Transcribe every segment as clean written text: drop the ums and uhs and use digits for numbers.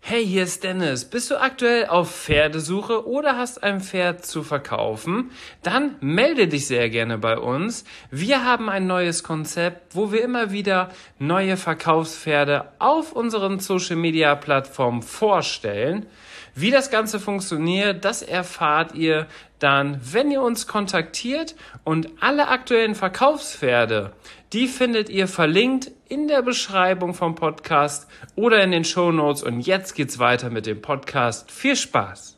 Hey, hier ist Dennis. Bist du aktuell auf Pferdesuche oder hast ein Pferd zu verkaufen? Dann melde dich sehr gerne bei uns. Wir haben ein neues Konzept, wo wir immer wieder neue Verkaufspferde auf unseren Social-Media-Plattformen vorstellen. Wie das Ganze funktioniert, das erfahrt ihr dann, wenn ihr uns kontaktiert, und alle aktuellen Verkaufspferde, die findet ihr verlinkt in der Beschreibung vom Podcast oder in den Shownotes. Und jetzt geht's weiter mit dem Podcast. Viel Spaß!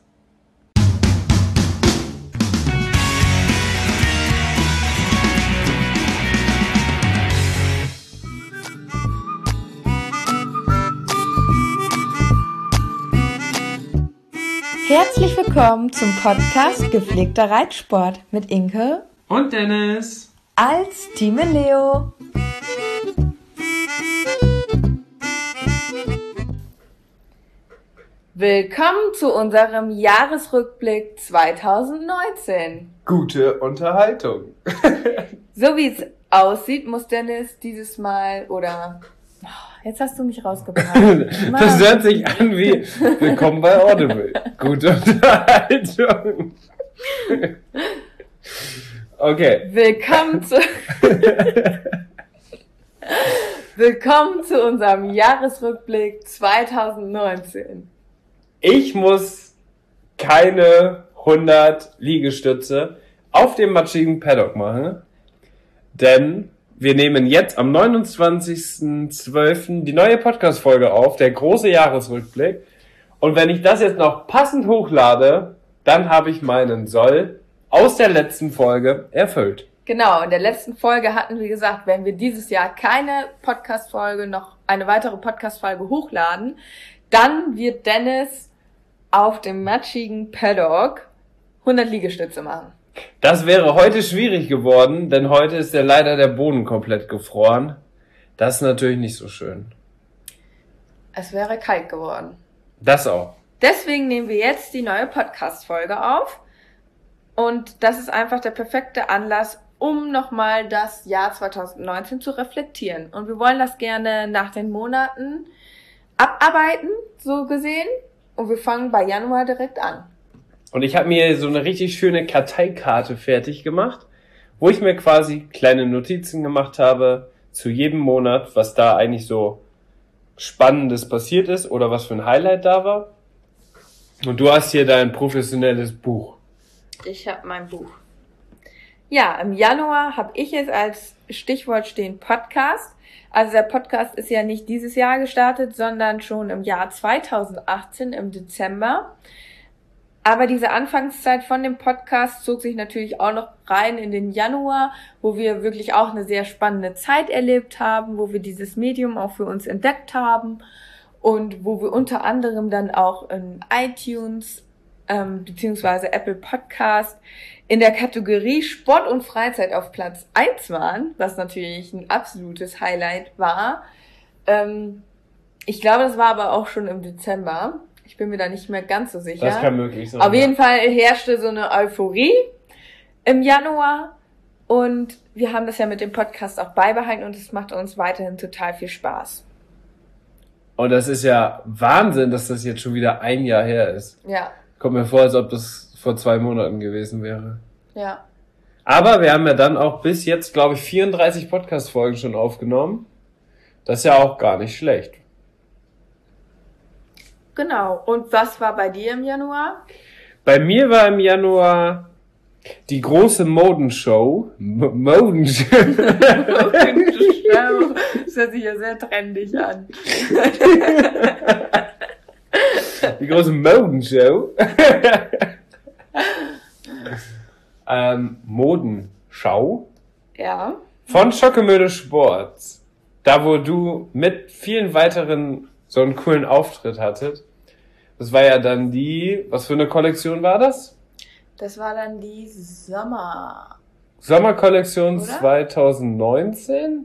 Herzlich willkommen zum Podcast Gepflegter Reitsport mit Inke und Dennis als Team Leo. Willkommen zu unserem Jahresrückblick 2019. Gute Unterhaltung. So wie es aussieht, muss Dennis dieses Mal jetzt hast du mich rausgebracht. Das hört sich an wie Willkommen bei Audible. Gute Unterhaltung. Okay. Willkommen zu unserem Jahresrückblick 2019. Ich muss keine 100 Liegestütze auf dem matschigen Paddock machen, denn wir nehmen jetzt am 29.12. die neue Podcast-Folge auf, der große Jahresrückblick. Und wenn ich das jetzt noch passend hochlade, dann habe ich meinen Soll aus der letzten Folge erfüllt. Genau, in der letzten Folge hatten wir gesagt, wenn wir dieses Jahr keine Podcast-Folge, noch eine weitere Podcast-Folge hochladen, dann wird Dennis auf dem matschigen Paddock 100 Liegestütze machen. Das wäre heute schwierig geworden, denn heute ist ja leider der Boden komplett gefroren. Das ist natürlich nicht so schön. Es wäre kalt geworden. Das auch. Deswegen nehmen wir jetzt die neue Podcast-Folge auf. Und das ist einfach der perfekte Anlass, um nochmal das Jahr 2019 zu reflektieren. Und wir wollen das gerne nach den Monaten abarbeiten, so gesehen. Und wir fangen bei Januar direkt an. Und ich habe mir so eine richtig schöne Karteikarte fertig gemacht, wo ich mir quasi kleine Notizen gemacht habe zu jedem Monat, was da eigentlich so Spannendes passiert ist oder was für ein Highlight da war. Und du hast hier dein professionelles Buch. Ich habe mein Buch. Ja, im Januar habe ich jetzt als Stichwort stehen Podcast. Also der Podcast ist ja nicht dieses Jahr gestartet, sondern schon im Jahr 2018 im Dezember. Aber diese Anfangszeit von dem Podcast zog sich natürlich auch noch rein in den Januar, wo wir wirklich auch eine sehr spannende Zeit erlebt haben, wo wir dieses Medium auch für uns entdeckt haben und wo wir unter anderem dann auch in iTunes beziehungsweise Apple Podcast in der Kategorie Sport und Freizeit auf Platz 1 waren, was natürlich ein absolutes Highlight war. Ich glaube, das war aber auch schon im Dezember. Ich bin mir da nicht mehr ganz so sicher. Das kann möglich sein. Auf jeden Fall herrschte so eine Euphorie im Januar und wir haben das ja mit dem Podcast auch beibehalten und es macht uns weiterhin total viel Spaß. Und das ist ja Wahnsinn, dass das jetzt schon wieder ein Jahr her ist. Ja. Kommt mir vor, als ob das vor 2 Monaten gewesen wäre. Ja. Aber wir haben ja dann auch bis jetzt, glaube ich, 34 Podcast-Folgen schon aufgenommen. Das ist ja auch gar nicht schlecht. Genau. Und was war bei dir im Januar? Bei mir war im Januar die große Modenshow. Modenshow. Das hört sich ja sehr trendig an. Die große Modenshow. Modenschau. Ja. Von Schockemöde Sports. Da, wo du mit vielen weiteren so einen coolen Auftritt hattet. Das war ja dann was für eine Kollektion war das? Das war dann die Sommerkollektion oder? 2019?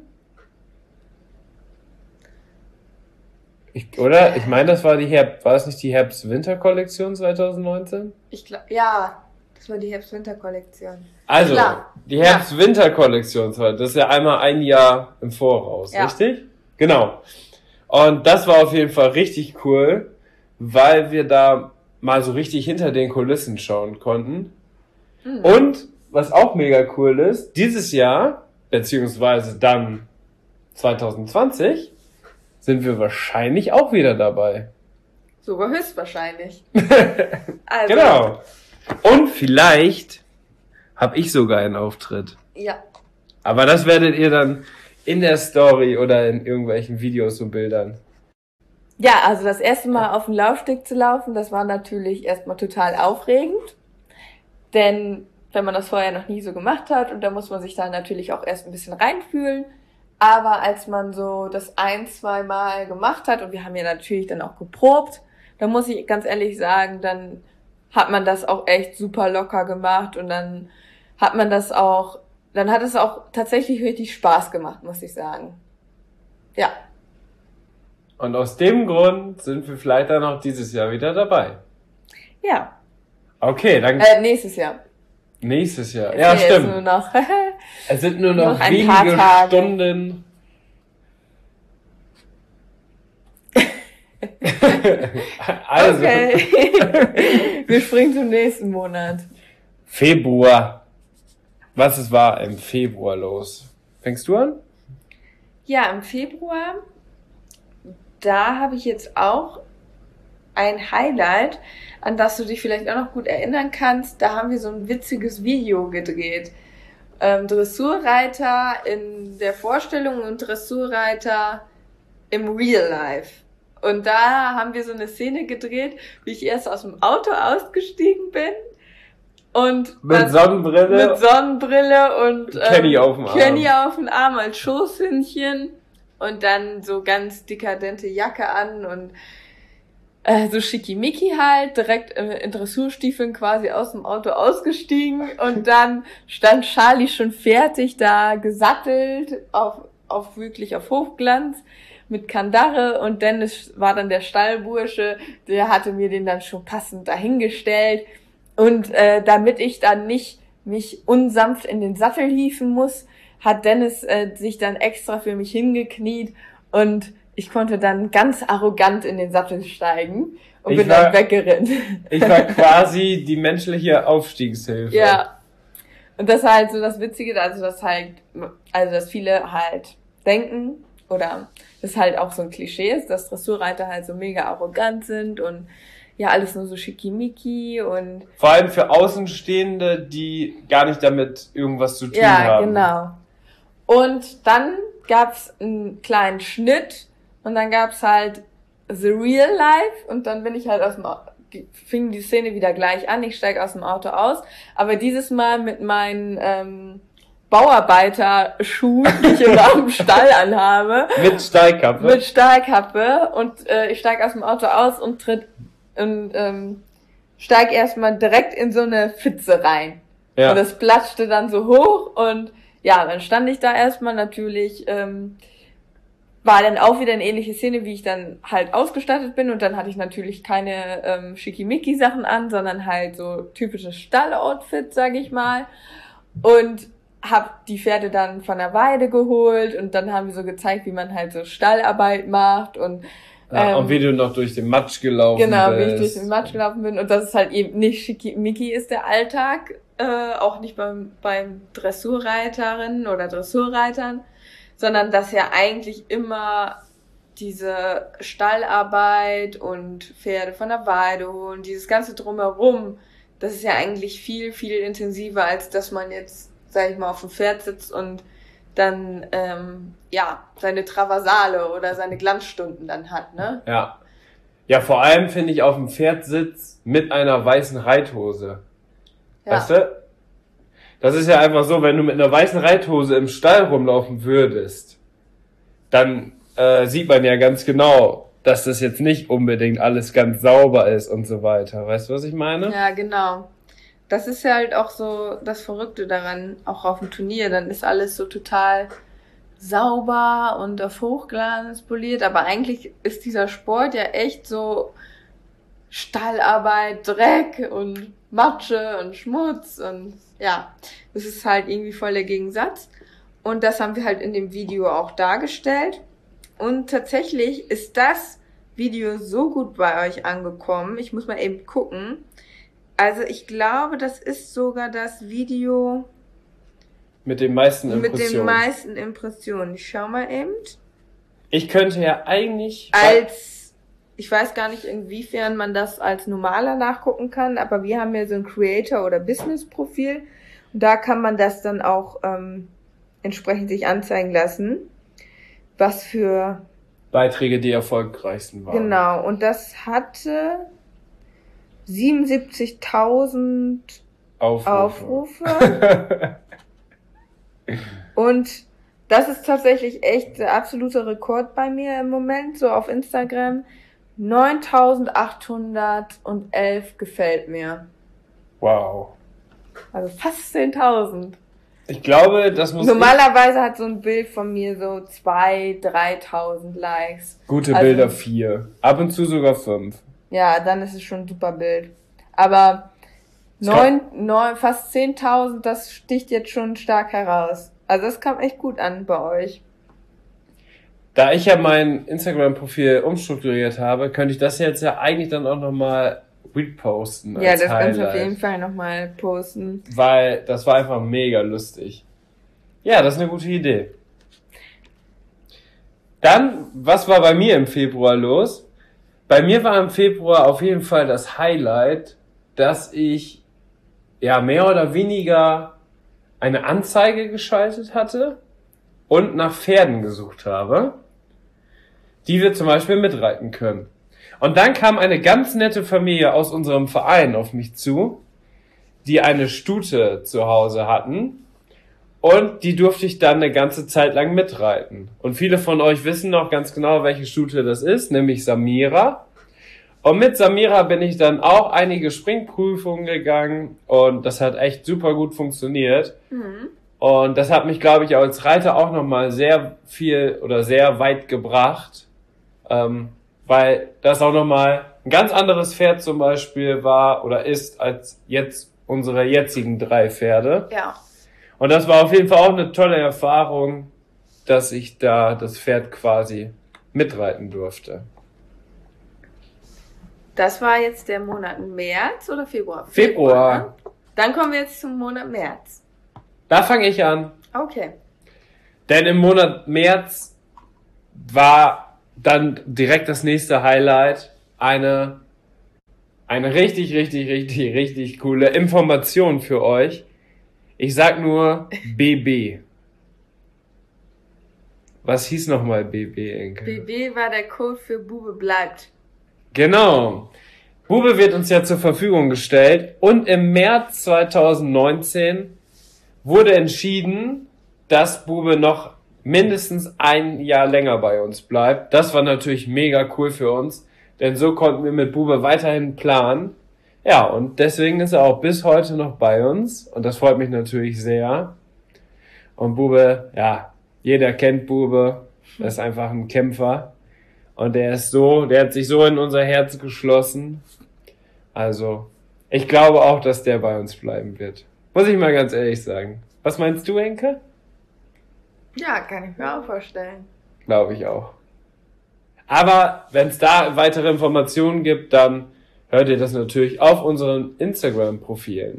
Ich meine, das war war das nicht die Herbst-Winter-Kollektion 2019? Ich glaube, ja, das war die Herbst-Winter-Kollektion. Also, Klar. die Herbst-Winter-Kollektion, das ist ja einmal ein Jahr im Voraus, Ja. richtig? Genau. Und das war auf jeden Fall richtig cool, weil wir da mal so richtig hinter den Kulissen schauen konnten. Und was auch mega cool ist, dieses Jahr, beziehungsweise dann 2020, sind wir wahrscheinlich auch wieder dabei. Sogar höchstwahrscheinlich. Also. Genau. Und vielleicht habe ich sogar einen Auftritt. Ja. Aber das werdet ihr dann in der Story oder in irgendwelchen Videos und Bildern. Ja, also das erste Mal auf dem Laufsteg zu laufen, das war natürlich erstmal total aufregend. Denn wenn man das vorher noch nie so gemacht hat, und da muss man sich dann natürlich auch erst ein bisschen reinfühlen. Aber als man so das 1-2 Mal gemacht hat, und wir haben ja natürlich dann auch geprobt, da muss ich ganz ehrlich sagen, dann hat man das auch echt super locker gemacht und dann hat es auch tatsächlich richtig Spaß gemacht, muss ich sagen. Ja. Und aus dem Grund sind wir vielleicht dann auch dieses Jahr wieder dabei. Ja. Okay, dann... nächstes Jahr. Nächstes Jahr, ja, stimmt. Nur noch es sind nur noch wenige Stunden. Also. Okay. Wir springen zum nächsten Monat. Februar. Was war im Februar los? Fängst du an? Ja, im Februar, da habe ich jetzt auch ein Highlight, an das du dich vielleicht auch noch gut erinnern kannst. Da haben wir so ein witziges Video gedreht. Dressurreiter in der Vorstellung und Dressurreiter im Real Life. Und da haben wir so eine Szene gedreht, wie ich erst aus dem Auto ausgestiegen bin. Und mit Sonnenbrille und Kenny auf dem Arm als Schoßhündchen und dann so ganz dekadente Jacke an und so schickimicki halt, direkt in Dressurstiefeln quasi aus dem Auto ausgestiegen und dann stand Charlie schon fertig da, gesattelt, wirklich auf Hochglanz mit Kandare und Dennis war dann der Stallbursche, der hatte mir den dann schon passend dahingestellt und damit ich dann nicht mich unsanft in den Sattel hieven muss, hat Dennis sich dann extra für mich hingekniet und ich konnte dann ganz arrogant in den Sattel steigen und bin dann weggerannt. Ich war quasi die menschliche Aufstiegshilfe. Ja. Und das ist halt so das Witzige, dass viele halt denken, oder das halt auch so ein Klischee ist, dass Dressurreiter halt so mega arrogant sind und ja, alles nur so schickimicki und... Vor allem für Außenstehende, die gar nicht damit irgendwas zu tun haben. Ja, genau. Und dann gab's einen kleinen Schnitt und dann gab's halt The Real Life und dann bin ich halt fing die Szene wieder gleich an, ich steige aus dem Auto aus, aber dieses Mal mit meinen Bauarbeiterschuhen, die ich immer am Stall anhabe. Mit Stahlkappe und ich steige aus dem Auto aus und steig erstmal direkt in so eine Pfütze rein. Ja. Und das platschte dann so hoch und ja, dann stand ich da erstmal natürlich, war dann auch wieder eine ähnliche Szene, wie ich dann halt ausgestattet bin und dann hatte ich natürlich keine Schickimicki-Sachen an, sondern halt so typisches Stalloutfit, sag ich mal. Und hab die Pferde dann von der Weide geholt und dann haben wir so gezeigt, wie man halt so Stallarbeit macht und und wie du noch durch den Matsch gelaufen bist. Genau, wie ich durch den Matsch gelaufen bin und dass es halt eben nicht schickimicki ist, der Alltag, auch nicht beim Dressurreiterinnen oder Dressurreitern, sondern dass ja eigentlich immer diese Stallarbeit und Pferde von der Weide holen, dieses ganze Drumherum, das ist ja eigentlich viel, viel intensiver, als dass man jetzt, sag ich mal, auf dem Pferd sitzt und dann, seine Traversale oder seine Glanzstunden dann hat, ne? Ja. Ja, vor allem finde ich auf dem Pferdsitz mit einer weißen Reithose. Ja. Weißt du? Das ist ja einfach so, wenn du mit einer weißen Reithose im Stall rumlaufen würdest, dann sieht man ja ganz genau, dass das jetzt nicht unbedingt alles ganz sauber ist und so weiter. Weißt du, was ich meine? Ja, genau. Das ist ja halt auch so das Verrückte daran, auch auf dem Turnier. Dann ist alles so total sauber und auf Hochglanz poliert. Aber eigentlich ist dieser Sport ja echt so Stallarbeit, Dreck und Matsche und Schmutz. Und ja, das ist halt irgendwie voll der Gegensatz. Und das haben wir halt in dem Video auch dargestellt. Und tatsächlich ist das Video so gut bei euch angekommen. Ich muss mal eben gucken. Also ich glaube, das ist sogar das Video mit den meisten Impressionen. Ich schau mal eben. Ich könnte ja eigentlich... Ich weiß gar nicht, inwiefern man das als normaler nachgucken kann, aber wir haben ja so ein Creator- oder Business-Profil. Und da kann man das dann auch entsprechend sich anzeigen lassen, was für Beiträge die erfolgreichsten waren. Genau, und das hatte 77.000 Aufrufe. Und das ist tatsächlich echt der absolute Rekord bei mir im Moment, so auf Instagram. 9.811 gefällt mir. Wow. Also fast 10.000. Ich glaube, das muss... Normalerweise hat so ein Bild von mir so 2.000, 3.000 Likes. Gute Bilder 4. Ab und zu sogar 5. Ja, dann ist es schon ein super Bild. Aber fast 10.000, das sticht jetzt schon stark heraus. Also das kam echt gut an bei euch. Da ich ja mein Instagram-Profil umstrukturiert habe, könnte ich das jetzt ja eigentlich dann auch nochmal reposten. Ja, das kannst du auf jeden Fall nochmal posten. Weil das war einfach mega lustig. Ja, das ist eine gute Idee. Dann, was war bei mir im Februar los? Bei mir war im Februar auf jeden Fall das Highlight, dass ich ja mehr oder weniger eine Anzeige geschaltet hatte und nach Pferden gesucht habe, die wir zum Beispiel mitreiten können. Und dann kam eine ganz nette Familie aus unserem Verein auf mich zu, die eine Stute zu Hause hatten und die durfte ich dann eine ganze Zeit lang mitreiten. Und viele von euch wissen noch ganz genau, welche Stute das ist, nämlich Samira. Und mit Samira bin ich dann auch einige Springprüfungen gegangen und das hat echt super gut funktioniert. Mhm. Und das hat mich, glaube ich, als Reiter auch nochmal sehr viel oder sehr weit gebracht, weil das auch nochmal ein ganz anderes Pferd zum Beispiel war oder ist als jetzt unsere jetzigen 3 Pferde. Ja. Und das war auf jeden Fall auch eine tolle Erfahrung, dass ich da das Pferd quasi mitreiten durfte. Das war jetzt der Monat März oder Februar? Februar. Ne? Dann kommen wir jetzt zum Monat März. Da fange ich an. Okay. Denn im Monat März war dann direkt das nächste Highlight eine richtig coole Information für euch. Ich sag nur BB. Was hieß nochmal BB, Enke? BB war der Code für Bube bleibt. Genau. Bube wird uns ja zur Verfügung gestellt und im März 2019 wurde entschieden, dass Bube noch mindestens ein Jahr länger bei uns bleibt. Das war natürlich mega cool für uns, denn so konnten wir mit Bube weiterhin planen. Ja, und deswegen ist er auch bis heute noch bei uns und das freut mich natürlich sehr. Und Bube, ja, jeder kennt Bube, er ist einfach ein Kämpfer und der hat sich so in unser Herz geschlossen. Also, ich glaube auch, dass der bei uns bleiben wird. Muss ich mal ganz ehrlich sagen. Was meinst du, Enke? Ja, kann ich mir auch vorstellen. Glaube ich auch. Aber wenn es da weitere Informationen gibt, dann hört ihr das natürlich auf unseren Instagram-Profilen.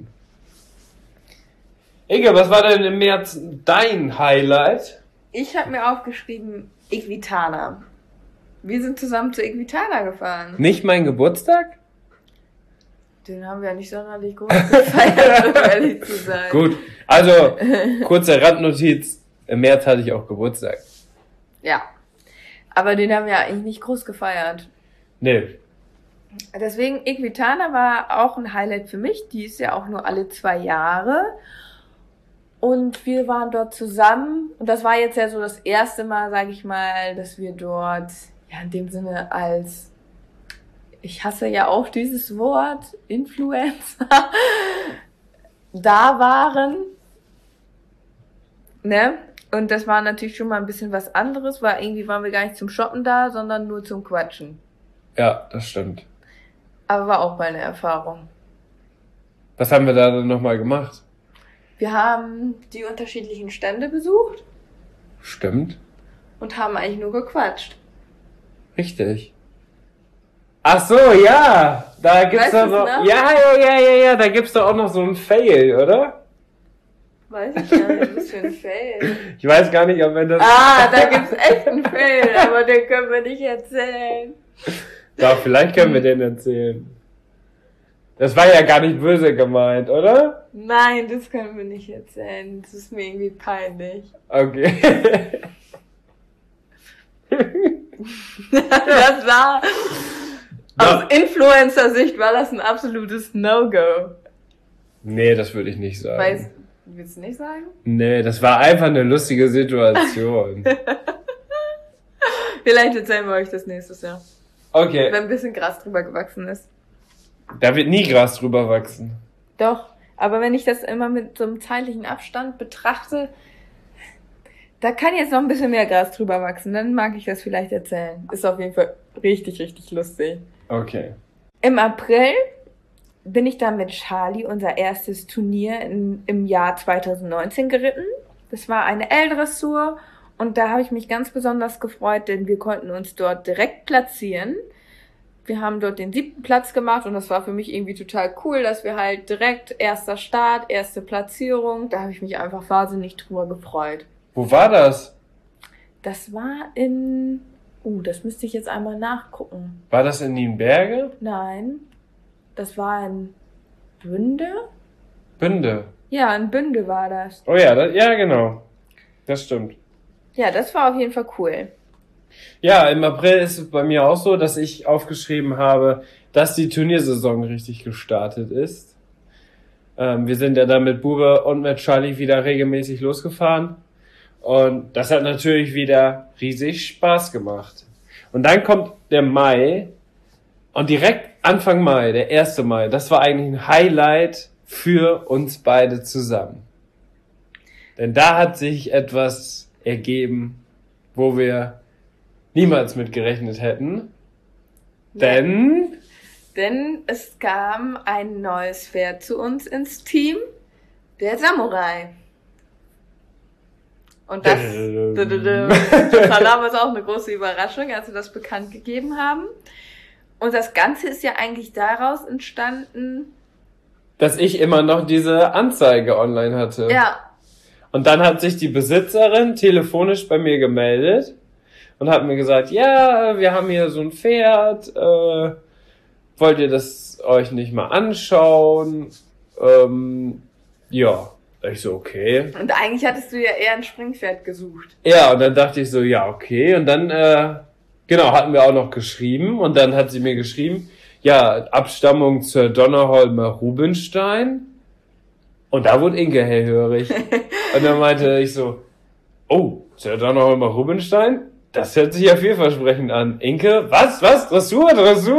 Inge, was war denn im März dein Highlight? Ich habe mir aufgeschrieben, Equitana. Wir sind zusammen zu Equitana gefahren. Nicht mein Geburtstag? Den haben wir ja nicht sonderlich groß gefeiert, um ehrlich zu sein. Gut, also kurze Randnotiz. Im März hatte ich auch Geburtstag. Ja, aber den haben wir eigentlich nicht groß gefeiert. Nee. Deswegen, Equitana war auch ein Highlight für mich. Die ist ja auch nur alle 2 Jahre. Und wir waren dort zusammen. Und das war jetzt ja so das erste Mal, sage ich mal, dass wir dort, ja in dem Sinne als, ich hasse ja auch dieses Wort, Influencer, da waren. Ne? Und das war natürlich schon mal ein bisschen was anderes, weil irgendwie waren wir gar nicht zum Shoppen da, sondern nur zum Quatschen. Ja, das stimmt. Aber war auch mal eine Erfahrung. Was haben wir da dann nochmal gemacht? Wir haben die unterschiedlichen Stände besucht. Stimmt. Und haben eigentlich nur gequatscht. Richtig. Ach so, ja. Da gibt's doch noch. noch? Ja. Da gibt's doch auch noch so einen Fail, oder? Weiß ich gar nicht, was für ein Fail. Ich weiß gar nicht, ob wir das. Da gibt's echt einen Fail, aber den können wir nicht erzählen. Doch, vielleicht können wir den erzählen. Das war ja gar nicht böse gemeint, oder? Nein, das können wir nicht erzählen. Das ist mir irgendwie peinlich. Okay. Das war, aus Influencer-Sicht war das ein absolutes No-Go. Nee, das würde ich nicht sagen. Willst du nicht sagen? Nee, das war einfach eine lustige Situation. Vielleicht erzählen wir euch das nächstes Jahr. Okay. Wenn ein bisschen Gras drüber gewachsen ist. Da wird nie Gras drüber wachsen. Doch, aber wenn ich das immer mit so einem zeitlichen Abstand betrachte, da kann jetzt noch ein bisschen mehr Gras drüber wachsen. Dann mag ich das vielleicht erzählen. Ist auf jeden Fall richtig, richtig lustig. Okay. Im April bin ich dann mit Charlie unser erstes Turnier im Jahr 2019 geritten. Das war eine L-Dressur und da habe ich mich ganz besonders gefreut, denn wir konnten uns dort direkt platzieren. Wir haben dort den 7. Platz gemacht und das war für mich irgendwie total cool, dass wir halt direkt erster Start, erste Platzierung, da habe ich mich einfach wahnsinnig drüber gefreut. Wo war das? Das war das müsste ich jetzt einmal nachgucken. War das in Nienberge? Nein, das war in Bünde? Bünde. Ja, in Bünde war das. Oh ja, ja genau. Das stimmt. Ja, das war auf jeden Fall cool. Ja, im April ist es bei mir auch so, dass ich aufgeschrieben habe, dass die Turniersaison richtig gestartet ist. Wir sind ja dann mit Bube und mit Charlie wieder regelmäßig losgefahren. Und das hat natürlich wieder riesig Spaß gemacht. Und dann kommt der Mai. Und direkt Anfang Mai, der 1. Mai, das war eigentlich ein Highlight für uns beide zusammen. Denn da hat sich etwas ergeben, wo wir niemals mit gerechnet hätten. Denn es kam ein neues Pferd zu uns ins Team, der Samurai. Und das war damals auch eine große Überraschung, als wir das bekannt gegeben haben. Und das Ganze ist ja eigentlich daraus entstanden, dass ich immer noch diese Anzeige online hatte. Ja. Und dann hat sich die Besitzerin telefonisch bei mir gemeldet und hat mir gesagt, ja, wir haben hier so ein Pferd, wollt ihr das euch nicht mal anschauen? Ja, ich so, okay. Und eigentlich hattest du ja eher ein Springpferd gesucht. Ja, und dann dachte ich so, ja, okay. Und dann, hatten wir auch noch geschrieben und dann hat sie mir geschrieben, ja, Abstammung zur Donnerholmer Rubenstein. Und da wurde Inke hellhörig. Und dann meinte ich so, oh, zur Donnerholmer Rubenstein? Das hört sich ja vielversprechend an. Inke, was? Dressur?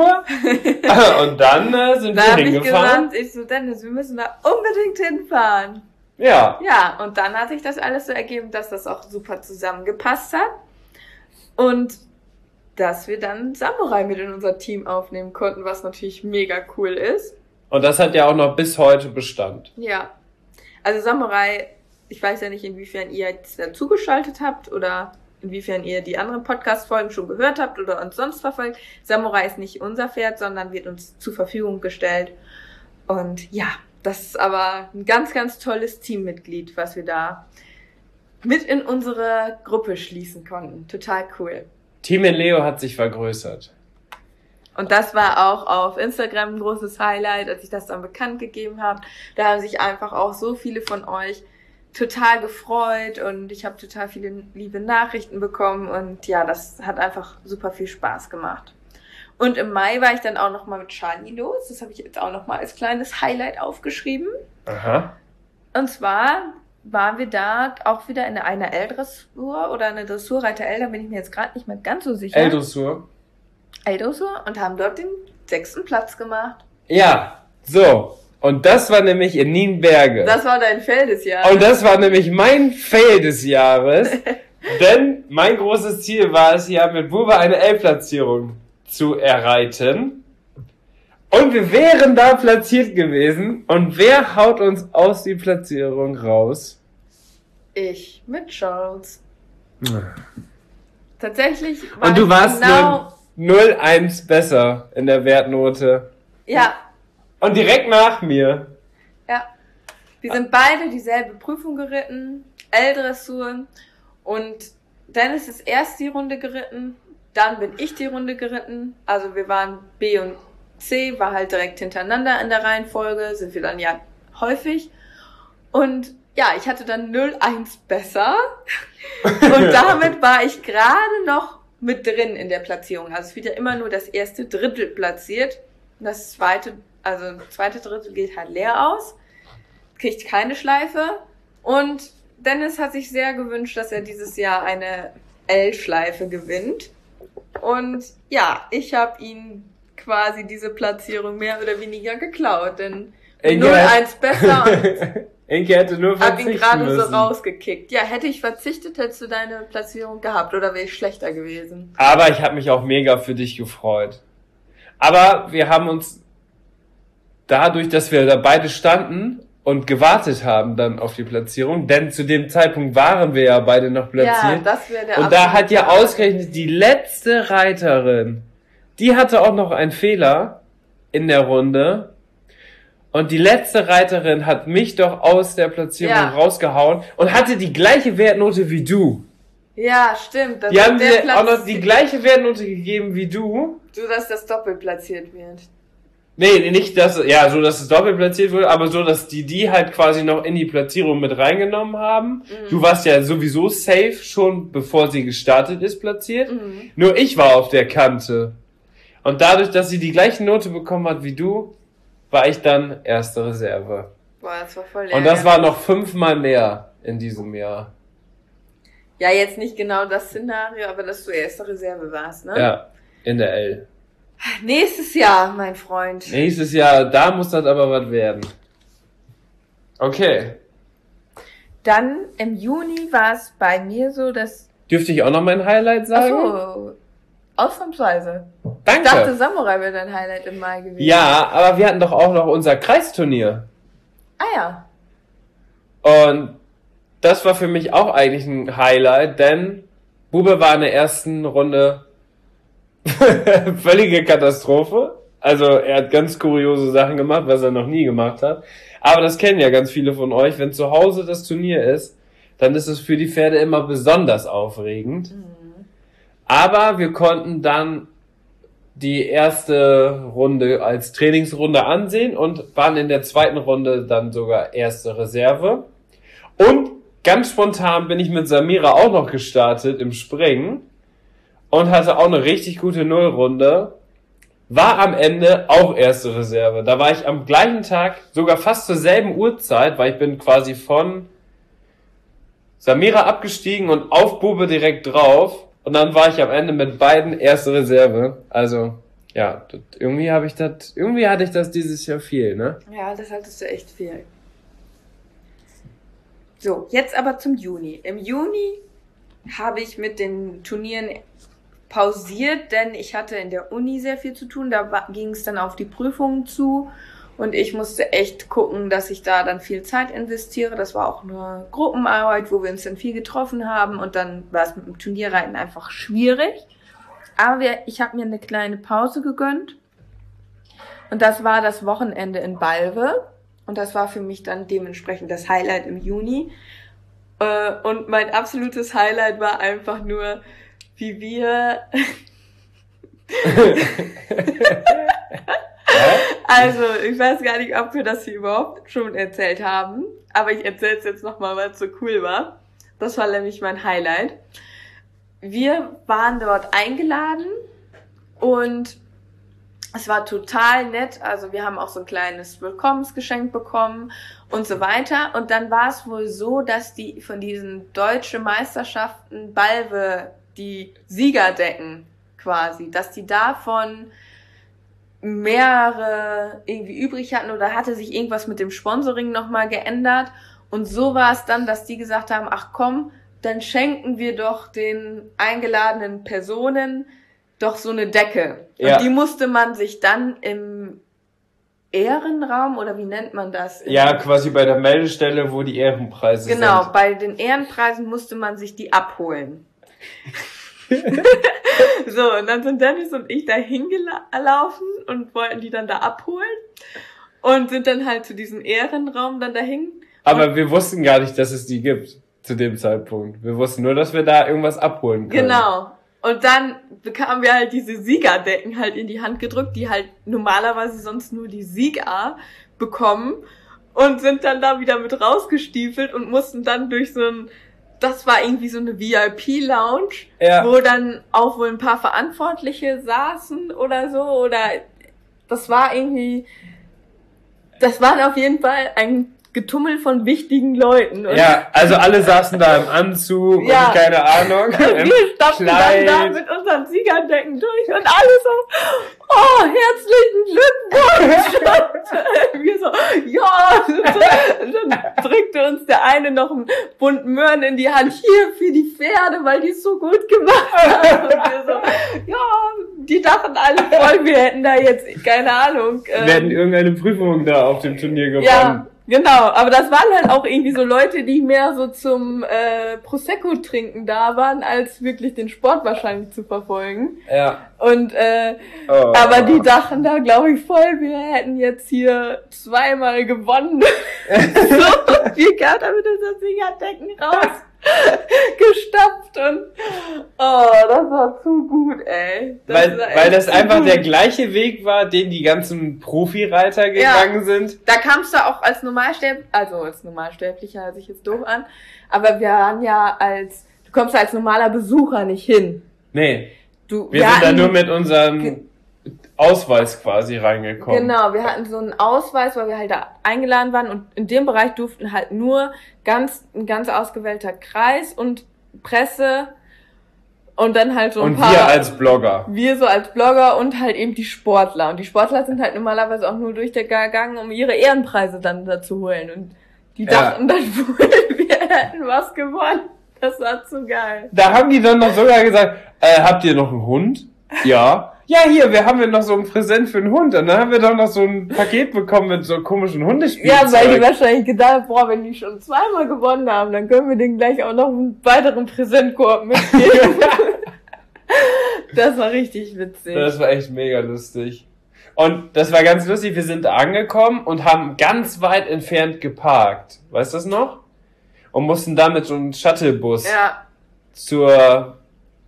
Und dann sind wir hingefahren. Ich so, Dennis, wir müssen da unbedingt hinfahren. Ja. Ja, und dann hat sich das alles so ergeben, dass das auch super zusammengepasst hat. Und dass wir dann Samurai mit in unser Team aufnehmen konnten, was natürlich mega cool ist. Und das hat ja auch noch bis heute Bestand. Ja. Also Samurai, ich weiß ja nicht, inwiefern ihr jetzt dazugeschaltet habt oder inwiefern ihr die anderen Podcast-Folgen schon gehört habt oder uns sonst verfolgt. Samurai ist nicht unser Pferd, sondern wird uns zur Verfügung gestellt. Und ja, das ist aber ein ganz, ganz tolles Teammitglied, was wir da mit in unsere Gruppe schließen konnten. Total cool. Team in Leo hat sich vergrößert. Und das war auch auf Instagram ein großes Highlight, als ich das dann bekannt gegeben habe. Da haben sich einfach auch so viele von euch total gefreut und ich habe total viele liebe Nachrichten bekommen und ja, das hat einfach super viel Spaß gemacht. Und im Mai war ich dann auch nochmal mit Charlie los. Das habe ich jetzt auch nochmal als kleines Highlight aufgeschrieben. Aha. Und zwar waren wir da auch wieder in einer L-Dressur oder eine Dressurreiter L, da bin ich mir jetzt gerade nicht mehr ganz so sicher. L-Dressur. L-Dressur und haben dort den 6. Platz gemacht. Ja, so. Und das war nämlich in Nienberge. Das war dein Fail des Jahres. Und das war nämlich mein Fail des Jahres. Denn mein großes Ziel war es ja, mit Bube eine L-Platzierung zu erreiten. Und wir wären da platziert gewesen. Und wer haut uns aus die Platzierung raus? Ich mit Charles. Tatsächlich und du warst 0,1 besser in der Wertnote. Ja. Und direkt nach mir. Ja. Wir sind beide dieselbe Prüfung geritten, L-Dressur. Und Dennis ist erst die Runde geritten, dann bin ich die Runde geritten. Also wir waren B und C, war halt direkt hintereinander in der Reihenfolge, sind wir dann ja häufig. Und ja, ich hatte dann 0,1 besser. Und damit war ich gerade noch mit drin in der Platzierung. Also es wird ja immer nur das erste Drittel platziert. Das zweite Drittel geht halt leer aus. Kriegt keine Schleife. Und Dennis hat sich sehr gewünscht, dass er dieses Jahr eine L-Schleife gewinnt. Und ja, ich habe ihn quasi diese Platzierung mehr oder weniger geklaut, denn 0,1 besser und Enke hätte nur hab verzichten ihn gerade so müssen. rausgekickt. Ja, hätte ich verzichtet, hättest du deine Platzierung gehabt oder wäre ich schlechter gewesen. Aber ich habe mich auch mega für dich gefreut. Aber wir haben uns dadurch, dass wir da beide standen und gewartet haben dann auf die Platzierung, denn zu dem Zeitpunkt waren wir ja beide noch platziert. Ja, das wäre der Und da hat ja absolute ausgerechnet die letzte Reiterin, die hatte auch noch einen Fehler in der Runde. Und die letzte Reiterin hat mich doch aus der Platzierung rausgehauen und hatte die gleiche Wertnote wie du. Ja, stimmt. Das Die ist haben der dir auch noch die gleiche Wertnote gegeben wie du. so, dass das doppelt platziert wird. Nee, nicht dass, ja, so dass es doppelt platziert wurde, aber so, dass die halt quasi noch in die Platzierung mit reingenommen haben. Mhm. Du warst ja sowieso safe schon, bevor sie gestartet ist, platziert. Mhm. Nur ich war auf der Kante. Und dadurch, dass sie die gleiche Note bekommen hat wie du, war ich dann erste Reserve. Boah, das war voll Und das ärgerlich. war noch 5-mal mehr in diesem Jahr. Ja, jetzt nicht genau das Szenario, aber dass du erste Reserve warst, ne? Ja, in der L. Nächstes Jahr, mein Freund. Nächstes Jahr, da muss das aber was werden. Okay. Dann im Juni war es bei mir so, dass... Dürfte ich auch noch mein Highlight sagen? Achso, ausnahmsweise. Danke. Ich dachte, Samurai wäre dein Highlight im Mai gewesen. Ja, aber wir hatten doch auch noch unser Kreisturnier. Ah ja. Und das war für mich auch eigentlich ein Highlight, denn Bube war in der ersten Runde völlige Katastrophe. Also er hat ganz kuriose Sachen gemacht, was er noch nie gemacht hat. Aber das kennen ja ganz viele von euch. Wenn zu Hause das Turnier ist, dann ist es für die Pferde immer besonders aufregend. Aber wir konnten dann die erste Runde als Trainingsrunde ansehen und waren in der zweiten Runde dann sogar erste Reserve. Und ganz spontan bin ich mit Samira auch noch gestartet im Springen und hatte auch eine richtig gute Nullrunde. War am Ende auch erste Reserve. Da war ich am gleichen Tag, sogar fast zur selben Uhrzeit, weil ich bin quasi von Samira abgestiegen und auf Bube direkt drauf. Und dann war ich am Ende mit beiden erste Reserve. Also, ja, irgendwie hatte ich das dieses Jahr viel, ne? Ja, das hattest du echt viel. So, jetzt aber zum Juni. Im Juni habe ich mit den Turnieren pausiert, denn ich hatte in der Uni sehr viel zu tun. Da ging es dann auf die Prüfungen zu und ich musste echt gucken, dass ich da dann viel Zeit investiere. Das war auch eine Gruppenarbeit, wo wir uns dann viel getroffen haben und dann war es mit dem Turnierreiten einfach schwierig. Aber ich habe mir eine kleine Pause gegönnt und das war das Wochenende in Balve. Und das war für mich dann dementsprechend das Highlight im Juni. Und mein absolutes Highlight war einfach nur, wie wir... Also, ich weiß gar nicht, ob wir das hier überhaupt schon erzählt haben. Aber ich erzähle es jetzt nochmal, weil es so cool war. Das war nämlich mein Highlight. Wir waren dort eingeladen und... Es war total nett, also wir haben auch so ein kleines Willkommensgeschenk bekommen und so weiter. Und dann war es wohl so, dass die von diesen deutschen Meisterschaften Balve die Siegerdecken quasi, dass die davon mehrere irgendwie übrig hatten oder hatte sich irgendwas mit dem Sponsoring nochmal geändert. Und so war es dann, dass die gesagt haben, ach komm, dann schenken wir doch den eingeladenen Personen doch so eine Decke. Ja. Und die musste man sich dann im Ehrenraum, oder wie nennt man das? Ja, quasi bei der Meldestelle, wo die Ehrenpreise sind. Genau, bei den Ehrenpreisen musste man sich die abholen. So, und dann sind Dennis und ich da hingelaufen und wollten die dann da abholen und sind dann halt zu diesem Ehrenraum dann dahin. Aber wir wussten gar nicht, dass es die gibt zu dem Zeitpunkt. Wir wussten nur, dass wir da irgendwas abholen können. Genau. Und dann bekamen wir halt diese Siegerdecken halt in die Hand gedrückt, die halt normalerweise sonst nur die Sieger bekommen und sind dann da wieder mit rausgestiefelt und mussten dann durch so ein, das war irgendwie so eine VIP-Lounge, Ja. wo dann auch wohl ein paar Verantwortliche saßen oder so, oder das war irgendwie, das waren auf jeden Fall ein Getummel von wichtigen Leuten. Und Ja, also alle saßen da im Anzug Ja. und keine Ahnung. wir stapften dann da mit unseren Siegerdecken durch und alle so, oh, herzlichen Glückwunsch! Und wir so, ja! Und dann drückte uns der eine noch einen Bund Möhren in die Hand, hier für die Pferde, weil die es so gut gemacht haben. Und wir so, ja, die dachten alle voll, wir hätten da jetzt, keine Ahnung. Wir hätten irgendeine Prüfung da auf dem Turnier gewonnen. Ja, genau, aber das waren halt auch irgendwie so Leute, die mehr so zum Prosecco trinken da waren, als wirklich den Sport wahrscheinlich zu verfolgen. Ja. Und Oh. aber die dachten da, glaube ich, voll, wir hätten jetzt hier zweimal gewonnen. So viel Geld mit unseren Siegerdecken raus gestapft und das war zu gut, ey. Weil das zu einfach gut. der gleiche Weg war, den die ganzen Profireiter gegangen sind. Da kamst du auch als Normalsterblicher, hört sich jetzt doof an, aber wir waren ja du kommst da als normaler Besucher nicht hin. Nee, Wir wir sind da hatten- nur mit unserem Ausweis quasi reingekommen. Genau, wir hatten so einen Ausweis, weil wir halt da eingeladen waren und in dem Bereich durften halt nur ein ganz ausgewählter Kreis und Presse und dann halt so ein Und paar... wir als Blogger. Wir so als Blogger und halt eben die Sportler. Und die Sportler sind halt normalerweise auch nur durch der gegangen, um ihre Ehrenpreise dann da zu holen. Und die Ja. dachten dann wohl, wir hätten was gewonnen. Das war zu geil. Da haben die dann noch sogar gesagt, habt ihr noch einen Hund? Ja. Ja, hier, wir haben ja noch so ein Präsent für einen Hund. Und dann haben wir doch noch so ein Paket bekommen mit so komischen Hundespielzeug. Ja, weil die wahrscheinlich gedacht haben, boah, wenn die schon zweimal gewonnen haben, dann können wir denen gleich auch noch einen weiteren Präsentkorb mitgeben. Das war richtig witzig. Das war echt mega lustig. Und das war ganz lustig, wir sind da angekommen und haben ganz weit entfernt geparkt. Weißt du das noch? Und mussten dann mit so einem Shuttlebus Ja, zur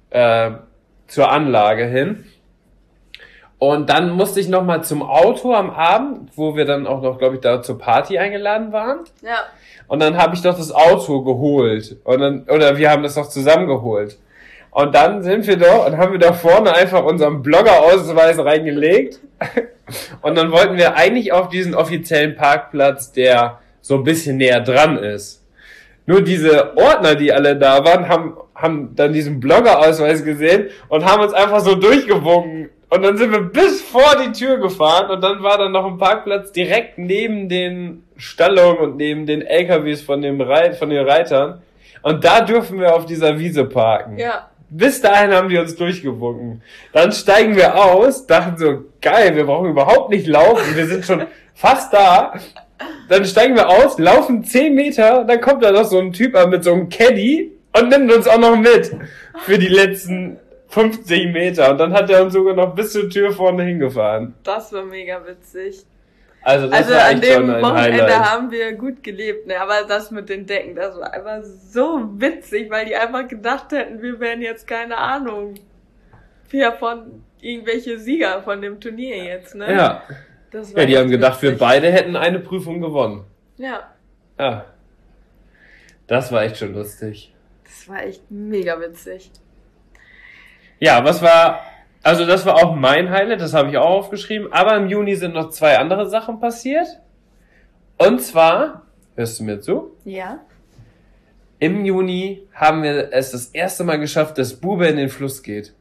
Anlage hin. Und dann musste ich nochmal zum Auto am Abend, wo wir dann auch noch, glaube ich, da zur Party eingeladen waren. ja. Und dann habe ich doch das Auto geholt. Oder wir haben das doch zusammen geholt. Und dann sind wir doch und haben wir da vorne einfach unseren Bloggerausweis reingelegt. Und dann wollten wir eigentlich auf diesen offiziellen Parkplatz, der so ein bisschen näher dran ist. Nur diese Ordner, die alle da waren, haben dann diesen Bloggerausweis gesehen und haben uns einfach so durchgewunken. Und dann sind wir bis vor die Tür gefahren und dann war dann noch ein Parkplatz direkt neben den Stallungen und neben den LKWs von den Reitern. Und da dürfen wir auf dieser Wiese parken. Ja. Bis dahin haben die uns durchgewunken. Dann steigen wir aus, dachten so, geil, wir brauchen überhaupt nicht laufen, wir sind schon fast da. Dann steigen wir aus, laufen 10 Meter, dann kommt da noch so ein Typ an mit so einem Caddy und nimmt uns auch noch mit für die letzten 50 Meter. Und dann hat er uns sogar noch bis zur Tür vorne hingefahren. Das war mega witzig. Also das Also war an echt dem schon ein Wochenende Highlight. haben wir gut gelebt, ne? Aber das mit den Decken, das war einfach so witzig, weil die einfach gedacht hätten, wir wären jetzt keine Ahnung, wer von irgendwelche Sieger von dem Turnier jetzt, ne? Ja. Das war Ja, die haben echt gedacht, wir witzig. beide hätten eine Prüfung gewonnen. Ja, Ja. Das war echt schon lustig. das war echt mega witzig. Ja, das war auch mein Highlight, das habe ich auch aufgeschrieben. Aber im Juni sind noch 2 andere Sachen passiert. Und zwar, hörst du mir zu? Ja? Im Juni haben wir es das erste Mal geschafft, dass Bube in den Fluss geht.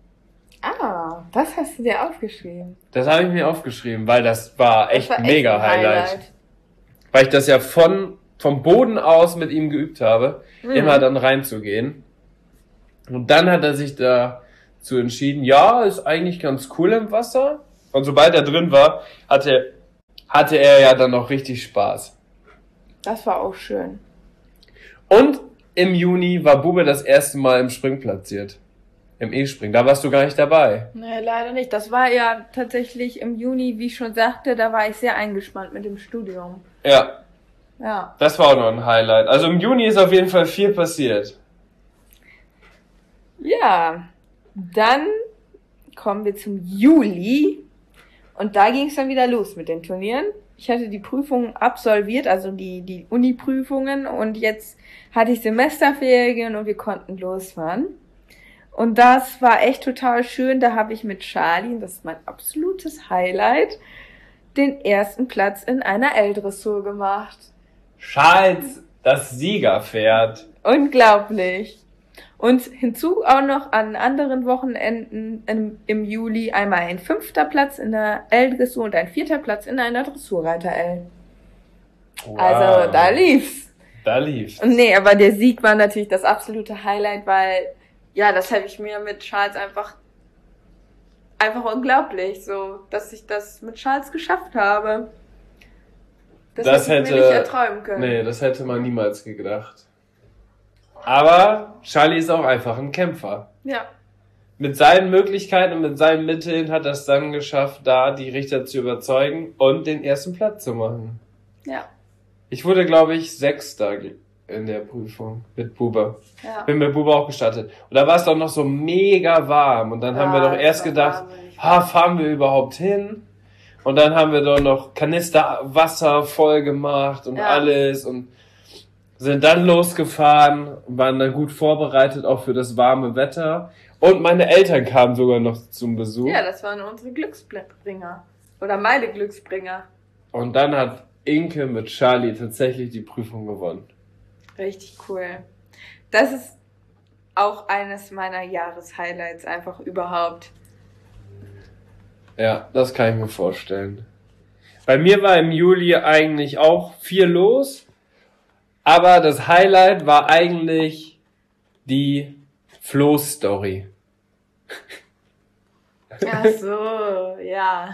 Ah, das hast du dir aufgeschrieben. Das habe ich mir aufgeschrieben, weil das war echt Das war mega ein Highlight. Weil ich das ja vom Boden aus mit ihm geübt habe, immer dann reinzugehen. Und dann hat er sich dazu entschieden, ja, ist eigentlich ganz cool im Wasser. Und sobald er drin war, hatte er ja dann noch richtig Spaß. Das war auch schön. Und im Juni war Bube das erste Mal im Spring platziert. Im E-Springen. Da warst du gar nicht dabei. Nee, leider nicht. Das war ja tatsächlich im Juni, wie ich schon sagte, da war ich sehr eingespannt mit dem Studium. Ja. Ja. Das war auch noch ein Highlight. Also im Juni ist auf jeden Fall viel passiert. Ja, dann kommen wir zum Juli und da ging es dann wieder los mit den Turnieren. Ich hatte die Prüfungen absolviert, also die Uni-Prüfungen und jetzt hatte ich Semesterferien und wir konnten losfahren. Und das war echt total schön. Da habe ich mit Charlie, und das ist mein absolutes Highlight, den ersten Platz in einer L-Dressur gemacht. Charles, das Siegerpferd. Unglaublich. Und hinzu auch noch an anderen Wochenenden im Juli einmal ein 5. Platz in der L-Dressur und ein 4. Platz in einer Dressurreiter-L. Wow. Also da lief's. Da lief's. Und nee, aber der Sieg war natürlich das absolute Highlight, weil, ja, das habe ich mir mit Charles einfach unglaublich, so, dass ich das mit Charles geschafft habe. Das hätte ich mir nicht erträumen können. Nee, das hätte man niemals gedacht. Aber Charlie ist auch einfach ein Kämpfer. Ja. Mit seinen Möglichkeiten und mit seinen Mitteln hat er es dann geschafft, da die Richter zu überzeugen und den ersten Platz zu machen. Ja. Ich wurde, glaube ich, 6. in der Prüfung mit Bube. Ja. Bin mit Bube auch gestartet. Und da war es doch noch so mega warm. Und dann haben wir doch erst gedacht, fahren wir überhaupt hin? Und dann haben wir doch noch Kanister Wasser voll gemacht und alles und sind dann losgefahren, waren dann gut vorbereitet, auch für das warme Wetter. Und meine Eltern kamen sogar noch zum Besuch. Ja, das waren unsere Glücksbringer. Oder meine Glücksbringer. Und dann hat Inke mit Charlie tatsächlich die Prüfung gewonnen. Richtig cool. Das ist auch eines meiner Jahreshighlights einfach überhaupt. Ja, das kann ich mir vorstellen. Bei mir war im Juli eigentlich auch viel los. Aber das Highlight war eigentlich die Flo-Story. Ach so, ja.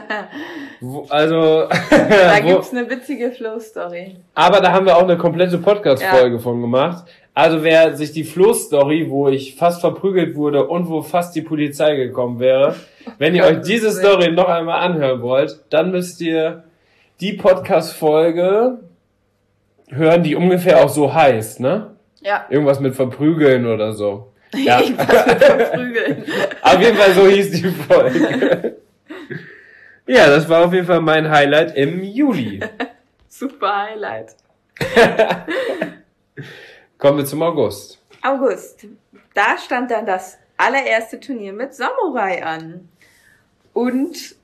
Da gibt's eine witzige Flo-Story. Aber da haben wir auch eine komplette Podcast-Folge von gemacht. Also wer sich die Flo-Story, wo ich fast verprügelt wurde und wo fast die Polizei gekommen wäre, wenn ihr euch diese Story noch einmal anhören wollt, dann müsst ihr die Podcast-Folge hören, die ungefähr auch so heißt, ne? Ja. Irgendwas mit verprügeln oder so. Ja. Irgendwas mit verprügeln. Auf jeden Fall so hieß die Folge. Ja, das war auf jeden Fall mein Highlight im Juli. Super Highlight. Kommen wir zum August. August. Da stand dann das allererste Turnier mit Samurai an. Und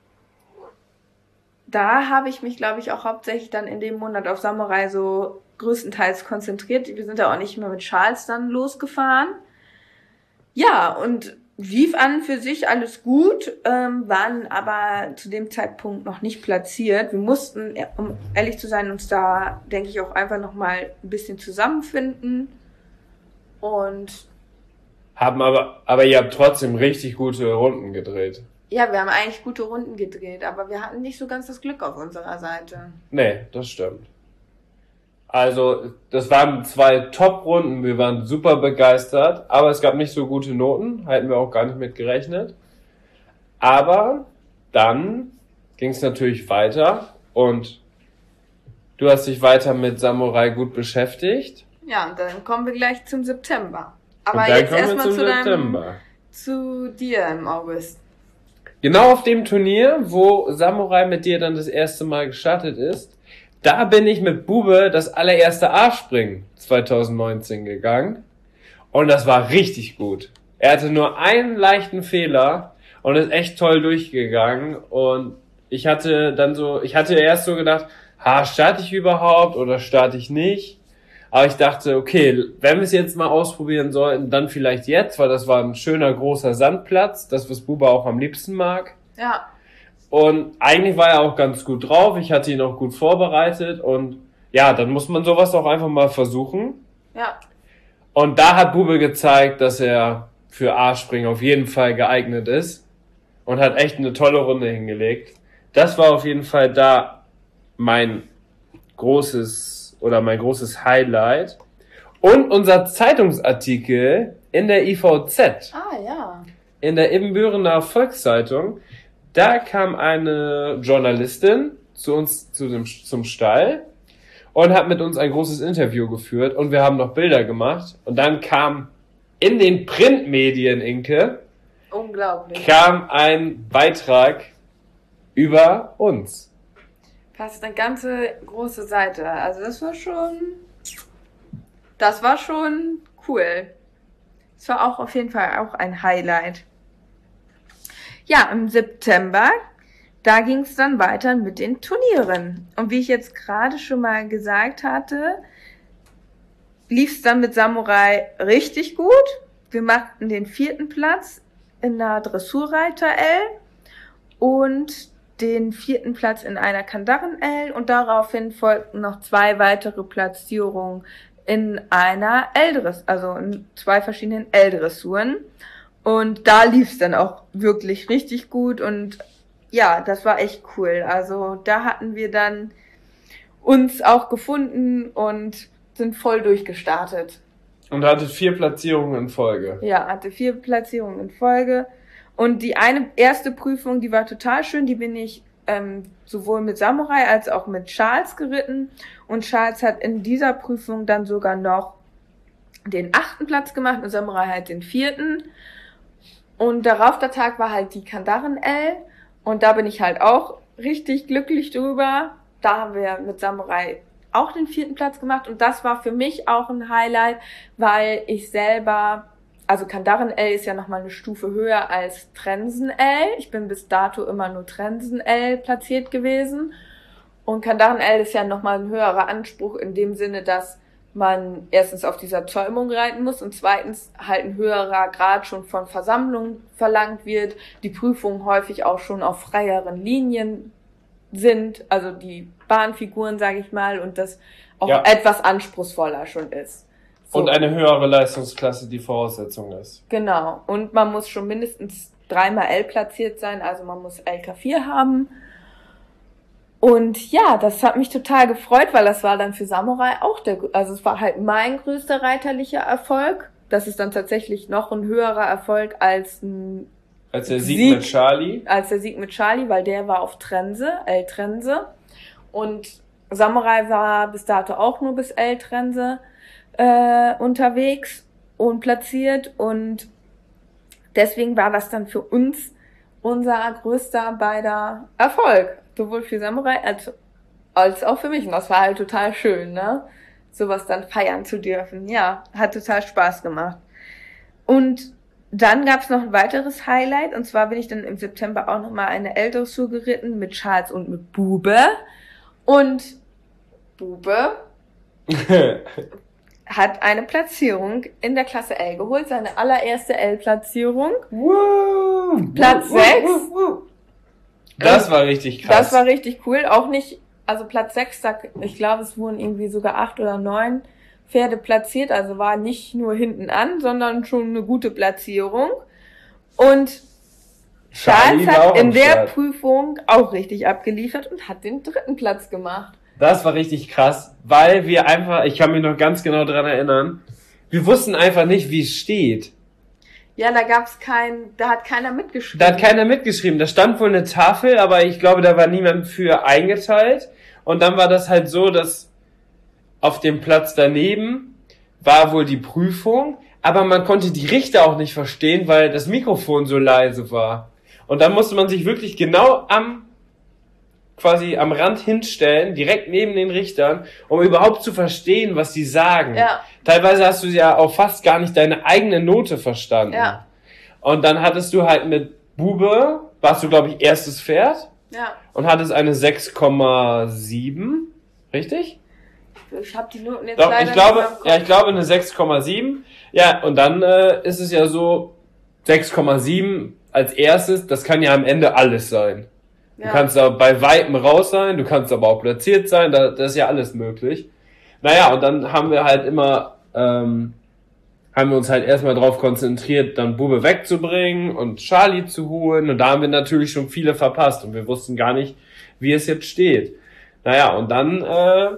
da habe ich mich, glaube ich, auch hauptsächlich dann in dem Monat auf Samurai so größtenteils konzentriert. Wir sind ja auch nicht mehr mit Charles dann losgefahren. Ja, und lief an für sich alles gut, waren aber zu dem Zeitpunkt noch nicht platziert. Wir mussten, um ehrlich zu sein, uns da, denke ich, auch einfach nochmal ein bisschen zusammenfinden. Und aber ihr habt trotzdem richtig gute Runden gedreht. Ja, wir haben eigentlich gute Runden gedreht, aber wir hatten nicht so ganz das Glück auf unserer Seite. Nee, das stimmt. Also, das waren 2 Top-Runden, wir waren super begeistert, aber es gab nicht so gute Noten, hätten wir auch gar nicht mit gerechnet. Aber dann ging es natürlich weiter und du hast dich weiter mit Samurai gut beschäftigt. Ja, und dann kommen wir gleich zum September. Aber jetzt erstmal zu dir im August. Genau auf dem Turnier, wo Samurai mit dir dann das erste Mal gestartet ist, da bin ich mit Bube das allererste A-Springen 2019 gegangen. Und das war richtig gut. Er hatte nur einen leichten Fehler und ist echt toll durchgegangen. Und ich hatte erst so gedacht, starte ich überhaupt oder starte ich nicht? Aber ich dachte, okay, wenn wir es jetzt mal ausprobieren sollten, dann vielleicht jetzt, weil das war ein schöner großer Sandplatz, das was Bube auch am liebsten mag. Ja. Und eigentlich war er auch ganz gut drauf. Ich hatte ihn auch gut vorbereitet. Und ja, dann muss man sowas auch einfach mal versuchen. Ja. Und da hat Bube gezeigt, dass er für A-Springen auf jeden Fall geeignet ist. Und hat echt eine tolle Runde hingelegt. Das war auf jeden Fall da mein großes Highlight. Und unser Zeitungsartikel in der IVZ, Ah, ja. in der Ibbenbürener Volkszeitung, da kam eine Journalistin zu uns zum Stall und hat mit uns ein großes Interview geführt und wir haben noch Bilder gemacht. Und dann kam in den Printmedien, Inke, Unglaublich. kam ein Beitrag über uns. Fast eine ganze große Seite. Also das war schon cool. Das war auch auf jeden Fall auch ein Highlight. Ja, im September, da ging es dann weiter mit den Turnieren. Und wie ich jetzt gerade schon mal gesagt hatte, lief es dann mit Samurai richtig gut. Wir machten den 4. Platz in der Dressurreiter-L und den 4. Platz in einer Kandaren-L und daraufhin folgten noch 2 weitere Platzierungen in einer L-Dress, also in 2 verschiedenen L-Dressuren. Und da lief es dann auch wirklich richtig gut und ja, das war echt cool. Also da hatten wir dann uns auch gefunden und sind voll durchgestartet. Und hattet 4 Platzierungen in Folge. Ja, hatte 4 Platzierungen in Folge. Und die erste Prüfung, die war total schön, die bin ich sowohl mit Samurai als auch mit Charles geritten. Und Charles hat in dieser Prüfung dann sogar noch den 8. Platz gemacht und Samurai halt den 4. Und darauf der Tag war halt die Kandaren-L. Und da bin ich halt auch richtig glücklich drüber. Da haben wir mit Samurai auch den 4. Platz gemacht. Und das war für mich auch ein Highlight, weil ich selber, also Kandaren-L ist ja nochmal eine Stufe höher als Trensen-L. Ich bin bis dato immer nur Trensen-L platziert gewesen. Und Kandaren-L ist ja nochmal ein höherer Anspruch in dem Sinne, dass man erstens auf dieser Zäumung reiten muss und zweitens halt ein höherer Grad schon von Versammlung verlangt wird, die Prüfungen häufig auch schon auf freieren Linien sind, also die Bahnfiguren, sage ich mal, und das auch etwas anspruchsvoller schon ist. So. Und eine höhere Leistungsklasse die Voraussetzung ist. Genau, und man muss schon mindestens 3-mal L platziert sein, also man muss LK4 haben. Und ja, das hat mich total gefreut, weil das war dann für Samurai auch also es war halt mein größter reiterlicher Erfolg. Das ist dann tatsächlich noch ein höherer Erfolg als der Sieg mit Charlie. Als der Sieg mit Charlie, weil der war auf Trense, L-Trense. Und Samurai war bis dato auch nur bis L-Trense unterwegs und platziert. Und deswegen war das dann für uns unser größter beider Erfolg. Sowohl für Samurai als auch für mich. Und das war halt total schön, ne? Sowas dann feiern zu dürfen. Ja, hat total Spaß gemacht. Und dann gab's noch ein weiteres Highlight. Und zwar bin ich dann im September auch nochmal eine L-Dressur geritten mit Charles und mit Bube. Und Bube hat eine Platzierung in der Klasse L geholt. Seine allererste L-Platzierung. Platz 6. Das war richtig krass. Das war richtig cool. Auch nicht, also Platz 6, ich glaube, es wurden irgendwie sogar 8 oder 9 Pferde platziert. Also war nicht nur hinten an, sondern schon eine gute Platzierung. Und Charles hat in der Prüfung auch richtig abgeliefert und hat den 3. Platz gemacht. Das war richtig krass, weil wir einfach, ich kann mich noch ganz genau dran erinnern, wir wussten einfach nicht, wie es steht. Ja, da hat keiner mitgeschrieben. Da stand wohl eine Tafel, aber ich glaube, da war niemand für eingeteilt. Und dann war das halt so, dass auf dem Platz daneben war wohl die Prüfung, aber man konnte die Richter auch nicht verstehen, weil das Mikrofon so leise war. Und dann musste man sich wirklich genau am Rand hinstellen, direkt neben den Richtern, um überhaupt zu verstehen, was die sagen. Ja. Teilweise hast du ja auch fast gar nicht deine eigene Note verstanden. Ja. Und dann hattest du halt mit Bube, warst du, glaube ich, erstes Pferd. Ja. Und hattest eine 6,7. Richtig? Ich habe die Noten jetzt Doch, leider ich glaube eine 6,7. Ja, und dann ist es ja so, 6,7 als erstes, das kann ja am Ende alles sein. Du kannst da bei Weitem raus sein, du kannst aber auch platziert sein, das ist ja alles möglich. Naja, und dann haben wir halt immer, haben wir uns halt erstmal drauf konzentriert, dann Bube wegzubringen und Charlie zu holen. Und da haben wir natürlich schon viele verpasst und wir wussten gar nicht, wie es jetzt steht. Naja, und dann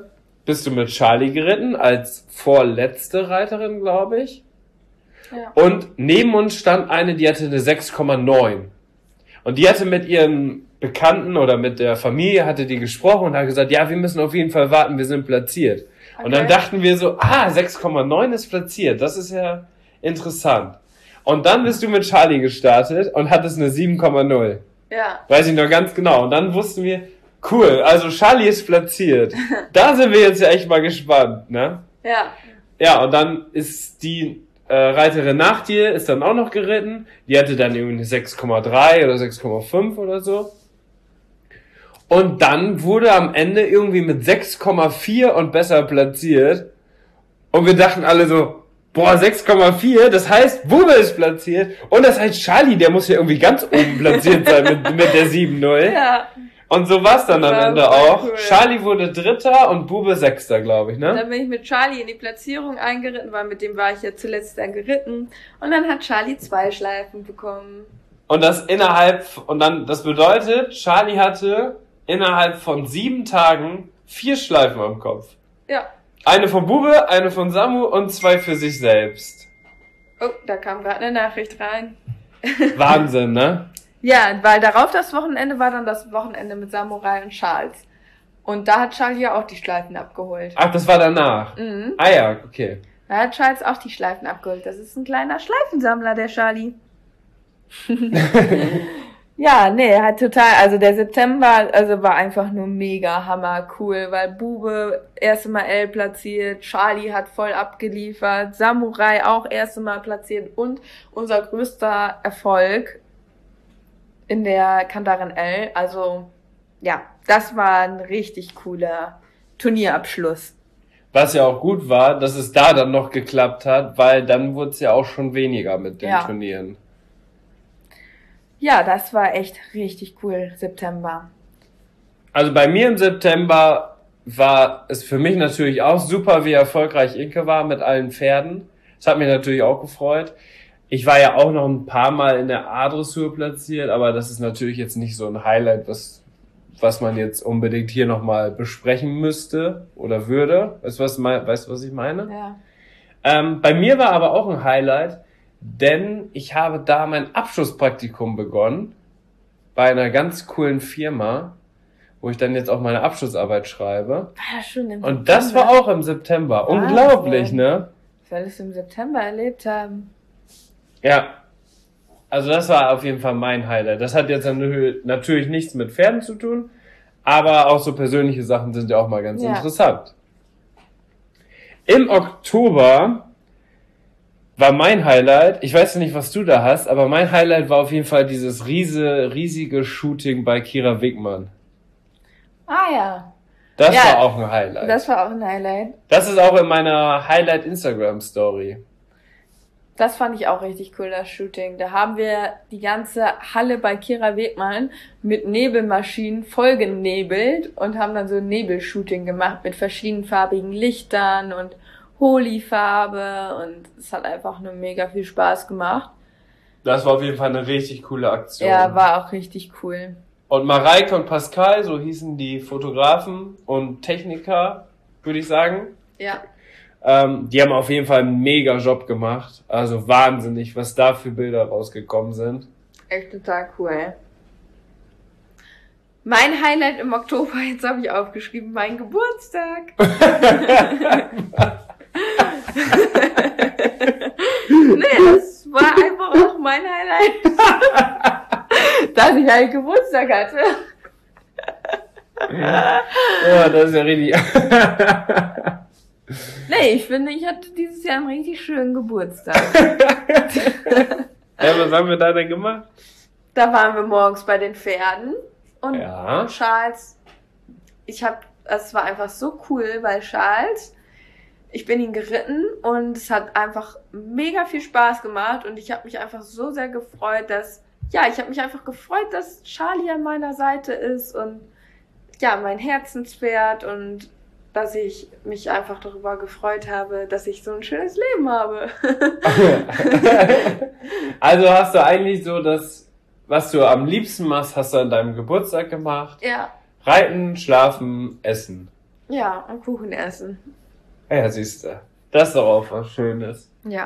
bist du mit Charlie geritten, als vorletzte Reiterin, glaube ich. Ja. Und neben uns stand eine, die hatte eine 6,9. Und die hatte mit ihren Bekannten oder mit der Familie hatte die gesprochen und hat gesagt, ja, wir müssen auf jeden Fall warten, wir sind platziert. Okay. Und dann dachten wir so, 6,9 ist platziert, das ist ja interessant. Und dann bist du mit Charlie gestartet und hattest eine 7,0. Ja. Weiß ich noch ganz genau. Und dann wussten wir, cool, also Charlie ist platziert. Da sind wir jetzt ja echt mal gespannt, ne? Ja. Ja, und dann ist die Reiterin nach dir, ist dann auch noch geritten. Die hatte dann irgendwie eine 6,3 oder 6,5 oder so. Und dann wurde am Ende irgendwie mit 6,4 und besser platziert. Und wir dachten alle so, boah, 6,4, das heißt, Bube ist platziert. Und das heißt, Charlie, der muss ja irgendwie ganz oben platziert sein mit der 7,0. Ja. Und so war's dann am Ende auch. Cool. Charlie wurde Dritter und Bube Sechster, glaube ich, ne? Dann bin ich mit Charlie in die Platzierung eingeritten, weil mit dem war ich ja zuletzt dann geritten. Und dann hat Charlie 2 Schleifen bekommen. Und das das bedeutet, Charlie hatte innerhalb von 7 Tagen 4 Schleifen am Kopf. Ja. Eine von Bube, eine von Samu und 2 für sich selbst. Oh, da kam gerade eine Nachricht rein. Wahnsinn, ne? Ja, weil darauf das Wochenende war dann das Wochenende mit Samurai und Charles. Und da hat Charlie ja auch die Schleifen abgeholt. Ach, das war danach? Mhm. Ah ja, okay. Da hat Charles auch die Schleifen abgeholt. Das ist ein kleiner Schleifensammler, der Charlie. Ja, nee, hat total, also der September, also war einfach nur mega hammer cool, weil Bube erste Mal L platziert, Charlie hat voll abgeliefert, Samurai auch erste Mal platziert und unser größter Erfolg in der Kantarin L, also ja, das war ein richtig cooler Turnierabschluss. Was ja auch gut war, dass es da dann noch geklappt hat, weil dann wurde es ja auch schon weniger mit den Turnieren. Ja, das war echt richtig cool, September. Also bei mir im September war es für mich natürlich auch super, wie erfolgreich Inke war mit allen Pferden. Das hat mich natürlich auch gefreut. Ich war ja auch noch ein paar Mal in der A-Dressur platziert, aber das ist natürlich jetzt nicht so ein Highlight, was man jetzt unbedingt hier nochmal besprechen müsste oder würde. Weißt du, was ich meine? Ja. Bei mir war aber auch ein Highlight, denn ich habe da mein Abschlusspraktikum begonnen bei einer ganz coolen Firma, wo ich dann jetzt auch meine Abschlussarbeit schreibe. War das schon im September? Und das war auch im September. Wahnsinn. Unglaublich, ne? Ich soll es im September erlebt haben. Ja. Also das war auf jeden Fall mein Highlight. Das hat jetzt natürlich nichts mit Pferden zu tun, aber auch so persönliche Sachen sind ja auch mal ganz interessant. Im Oktober war mein Highlight, ich weiß nicht, was du da hast, aber mein Highlight war auf jeden Fall dieses riesige Shooting bei Kira Wigmann. Ah ja. Das war auch ein Highlight. Das war auch ein Highlight. Das ist auch in meiner Highlight-Instagram-Story. Das fand ich auch richtig cool, das Shooting. Da haben wir die ganze Halle bei Kira Wegmann mit Nebelmaschinen voll genebelt und haben dann so ein Nebelshooting gemacht mit verschiedenfarbigen Lichtern und Holi-Farbe und es hat einfach nur mega viel Spaß gemacht. Das war auf jeden Fall eine richtig coole Aktion. Ja, war auch richtig cool. Und Mareike und Pascal, so hießen die Fotografen und Techniker, würde ich sagen. Ja. Die haben auf jeden Fall einen mega Job gemacht. Also wahnsinnig, was da für Bilder rausgekommen sind. Echt total cool. Mein Highlight im Oktober, jetzt habe ich aufgeschrieben, mein Geburtstag. Nee, das war einfach auch mein Highlight. Dass ich halt Geburtstag hatte. Ja, das ist ja richtig. Nee, ich finde, ich hatte dieses Jahr einen richtig schönen Geburtstag. Ja, was haben wir da denn gemacht? Da waren wir morgens bei den Pferden und Ja. Charles, es war einfach so cool, weil Charles, ich bin ihn geritten und es hat einfach mega viel Spaß gemacht und ich habe mich einfach so sehr gefreut, dass Charlie an meiner Seite ist und ja, mein Herzenspferd und dass ich mich einfach darüber gefreut habe, dass ich so ein schönes Leben habe. Also hast du eigentlich so das, was du am liebsten machst, hast du an deinem Geburtstag gemacht? Ja. Reiten, schlafen, essen. Ja, und Kuchen essen. Ja, siehst du. Das ist doch auch was Schönes. Ja.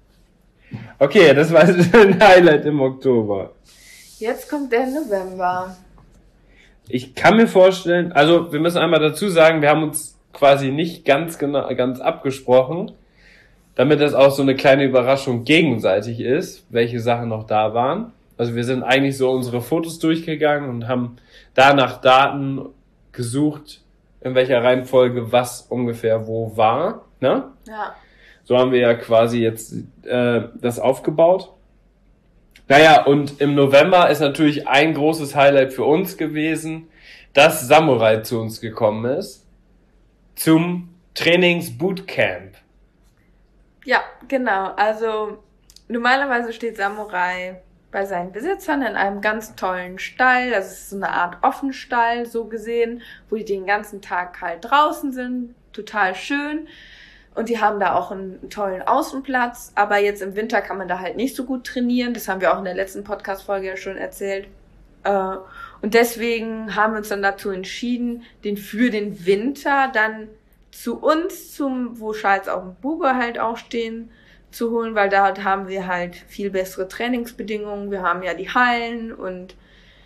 Okay, das war ein Highlight im Oktober. Jetzt kommt der November. Ich kann mir vorstellen, also wir müssen einmal dazu sagen, wir haben uns quasi nicht ganz abgesprochen, damit das auch so eine kleine Überraschung gegenseitig ist, welche Sachen noch da waren. Also wir sind eigentlich so unsere Fotos durchgegangen und haben da nach Daten gesucht, in welcher Reihenfolge was ungefähr wo war. Ne? Ja. So haben wir ja quasi jetzt das aufgebaut. Naja, und im November ist natürlich ein großes Highlight für uns gewesen, dass Samurai zu uns gekommen ist zum Trainingsbootcamp. Ja, genau. Also normalerweise steht Samurai bei seinen Besitzern in einem ganz tollen Stall. Das ist so eine Art Offenstall, so gesehen, wo die den ganzen Tag halt draußen sind. Total schön. Und die haben da auch einen tollen Außenplatz. Aber jetzt im Winter kann man da halt nicht so gut trainieren. Das haben wir auch in der letzten Podcast-Folge ja schon erzählt. Und deswegen haben wir uns dann dazu entschieden, den für den Winter dann zu uns, wo Charles auch und Bube halt auch stehen, zu holen, weil dort haben wir halt viel bessere Trainingsbedingungen. Wir haben ja die Hallen und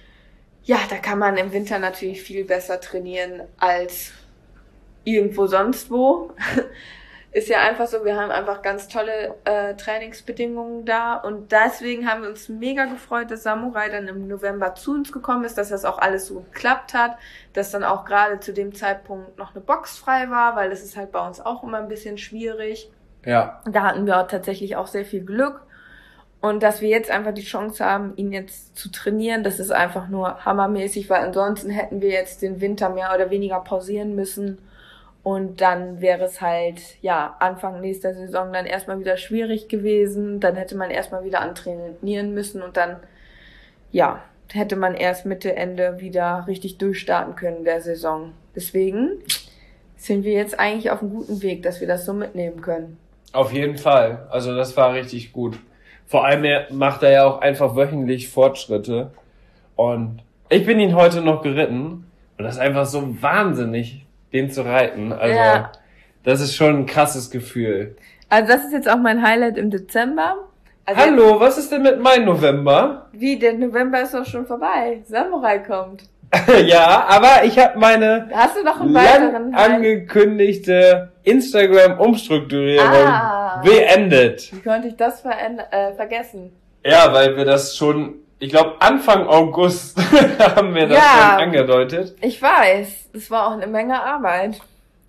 ja, da kann man im Winter natürlich viel besser trainieren als irgendwo sonst wo. Ist ja einfach so, wir haben einfach ganz tolle Trainingsbedingungen da und deswegen haben wir uns mega gefreut, dass Samurai dann im November zu uns gekommen ist, dass das auch alles so geklappt hat, dass dann auch gerade zu dem Zeitpunkt noch eine Box frei war, weil das ist halt bei uns auch immer ein bisschen schwierig. Ja. Da hatten wir auch tatsächlich auch sehr viel Glück und dass wir jetzt einfach die Chance haben, ihn jetzt zu trainieren, das ist einfach nur hammermäßig, weil ansonsten hätten wir jetzt den Winter mehr oder weniger pausieren müssen. Und dann wäre es halt, ja, Anfang nächster Saison dann erstmal wieder schwierig gewesen. Dann hätte man erstmal wieder antrainieren müssen und dann, ja, hätte man erst Mitte, Ende wieder richtig durchstarten können der Saison. Deswegen sind wir jetzt eigentlich auf einem guten Weg, dass wir das so mitnehmen können. Auf jeden Fall. Also das war richtig gut. Vor allem macht er ja auch einfach wöchentlich Fortschritte. Und ich bin ihn heute noch geritten. Und das ist einfach so wahnsinnig, den zu reiten. Also ja. Das ist schon ein krasses Gefühl. Also das ist jetzt auch mein Highlight im Dezember. Also hallo, was ist denn mit meinem November? Wie, der November ist doch schon vorbei. Samurai kommt. Ja, aber ich habe meine hast du noch einen weiteren angekündigte Instagram-Umstrukturierung beendet. Wie konnte ich das vergessen? Ja, weil wir das schon, ich glaube Anfang August haben wir das schon angedeutet. Ich weiß, es war auch eine Menge Arbeit.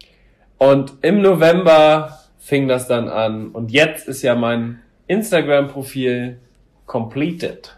Und im November fing das dann an und jetzt ist ja mein Instagram-Profil completed.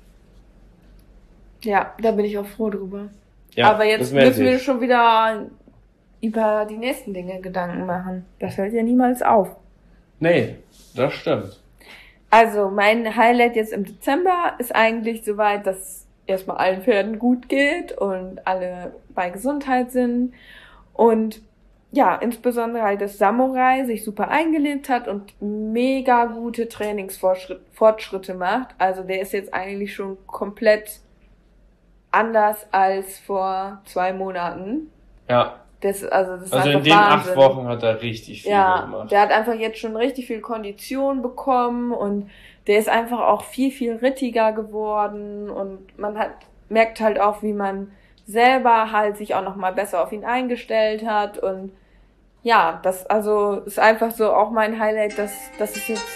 Ja, da bin ich auch froh drüber. Ja, aber jetzt müssen wir schon wieder über die nächsten Dinge Gedanken machen. Das hört ja niemals auf. Nee, das stimmt. Also mein Highlight jetzt im Dezember ist eigentlich soweit, dass erstmal allen Pferden gut geht und alle bei Gesundheit sind. Und ja, insbesondere halt, dass Samurai sich super eingelebt hat und mega gute Trainingsfortschritte macht. Also der ist jetzt eigentlich schon komplett anders als vor 2 Monaten. Ja. Das ist also einfach in den Wahnsinn. 8 Wochen hat er richtig viel gemacht. Der hat einfach jetzt schon richtig viel Kondition bekommen und der ist einfach auch viel, viel rittiger geworden und man merkt halt auch, wie man selber halt sich auch nochmal besser auf ihn eingestellt hat und ja, das also ist einfach so auch mein Highlight, dass es jetzt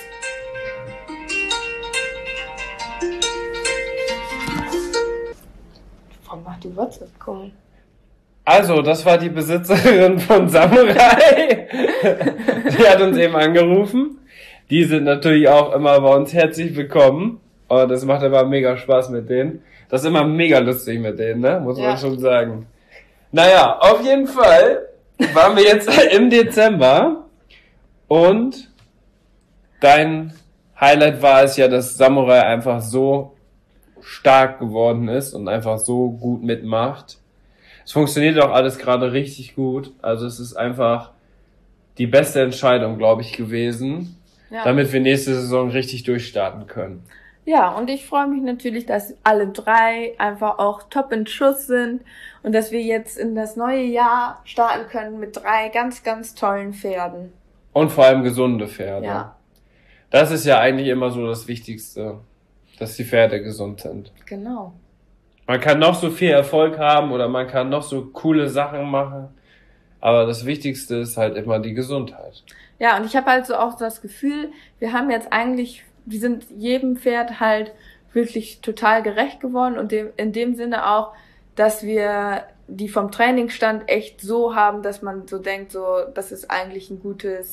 macht die WhatsApp-Call. Also, das war die Besitzerin von Samurai. Die hat uns eben angerufen. Die sind natürlich auch immer bei uns herzlich willkommen. Und das macht aber mega Spaß mit denen. Das ist immer mega lustig mit denen, ne? Muss man schon sagen. Naja, auf jeden Fall waren wir jetzt im Dezember. Und dein Highlight war es ja, dass Samurai einfach so stark geworden ist und einfach so gut mitmacht. Es funktioniert auch alles gerade richtig gut. Also es ist einfach die beste Entscheidung, glaube ich, gewesen, damit wir nächste Saison richtig durchstarten können. Ja, und ich freue mich natürlich, dass alle 3 einfach auch top in Schuss sind und dass wir jetzt in das neue Jahr starten können mit 3 ganz, ganz tollen Pferden. Und vor allem gesunde Pferde. Ja. Das ist ja eigentlich immer so das Wichtigste, dass die Pferde gesund sind. Genau. Man kann noch so viel Erfolg haben oder man kann noch so coole Sachen machen, aber das Wichtigste ist halt immer die Gesundheit. Ja, und ich habe halt so auch das Gefühl, wir sind jedem Pferd halt wirklich total gerecht geworden und in dem Sinne auch, dass wir die vom Trainingsstand echt so haben, dass man so denkt, so, das ist eigentlich ein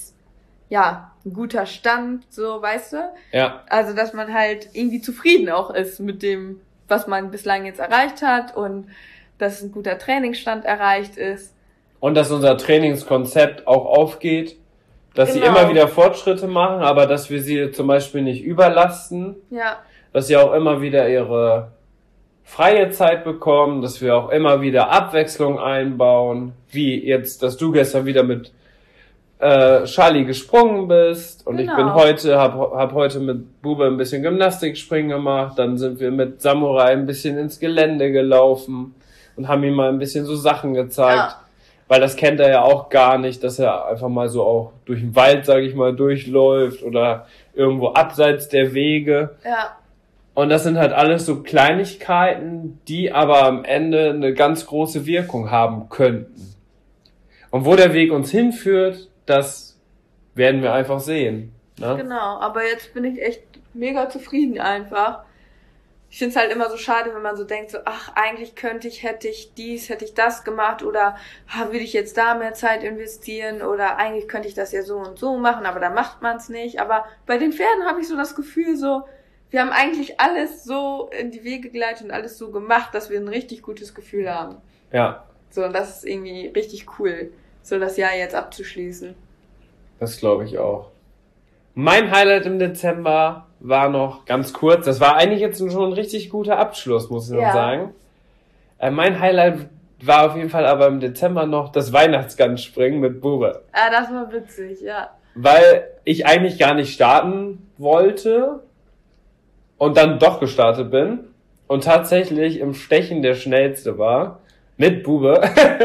guter Stand, so, weißt du? Ja. Also, dass man halt irgendwie zufrieden auch ist mit dem, was man bislang jetzt erreicht hat und dass ein guter Trainingsstand erreicht ist. Und dass unser Trainingskonzept auch aufgeht, dass sie immer wieder Fortschritte machen, aber dass wir sie zum Beispiel nicht überlasten. Ja. Dass sie auch immer wieder ihre freie Zeit bekommen, dass wir auch immer wieder Abwechslung einbauen, wie jetzt, dass du gestern wieder mit Charlie gesprungen bist und ich bin hab heute mit Bube ein bisschen Gymnastikspringen gemacht, dann sind wir mit Samurai ein bisschen ins Gelände gelaufen und haben ihm mal ein bisschen so Sachen gezeigt, weil das kennt er ja auch gar nicht, dass er einfach mal so auch durch den Wald, sage ich mal, durchläuft oder irgendwo abseits der Wege. Ja. Und das sind halt alles so Kleinigkeiten, die aber am Ende eine ganz große Wirkung haben könnten. Und wo der Weg uns hinführt, das werden wir einfach sehen. Ne? Genau, aber jetzt bin ich echt mega zufrieden einfach. Ich finde es halt immer so schade, wenn man so denkt, so, ach, eigentlich hätte ich das gemacht oder würde ich jetzt da mehr Zeit investieren oder eigentlich könnte ich das ja so und so machen, aber da macht man es nicht. Aber bei den Pferden habe ich so das Gefühl, so, wir haben eigentlich alles so in die Wege geleitet und alles so gemacht, dass wir ein richtig gutes Gefühl haben. Ja. So, und das ist irgendwie richtig cool, so das Jahr jetzt abzuschließen. Das glaube ich auch. Mein Highlight im Dezember war noch ganz kurz. Das war eigentlich jetzt schon ein richtig guter Abschluss, muss ich noch sagen. Mein Highlight war auf jeden Fall aber im Dezember noch das Weihnachtsgansspringen mit Bube. Ah, das war witzig, ja. Weil ich eigentlich gar nicht starten wollte und dann doch gestartet bin und tatsächlich im Stechen der Schnellste war mit Bube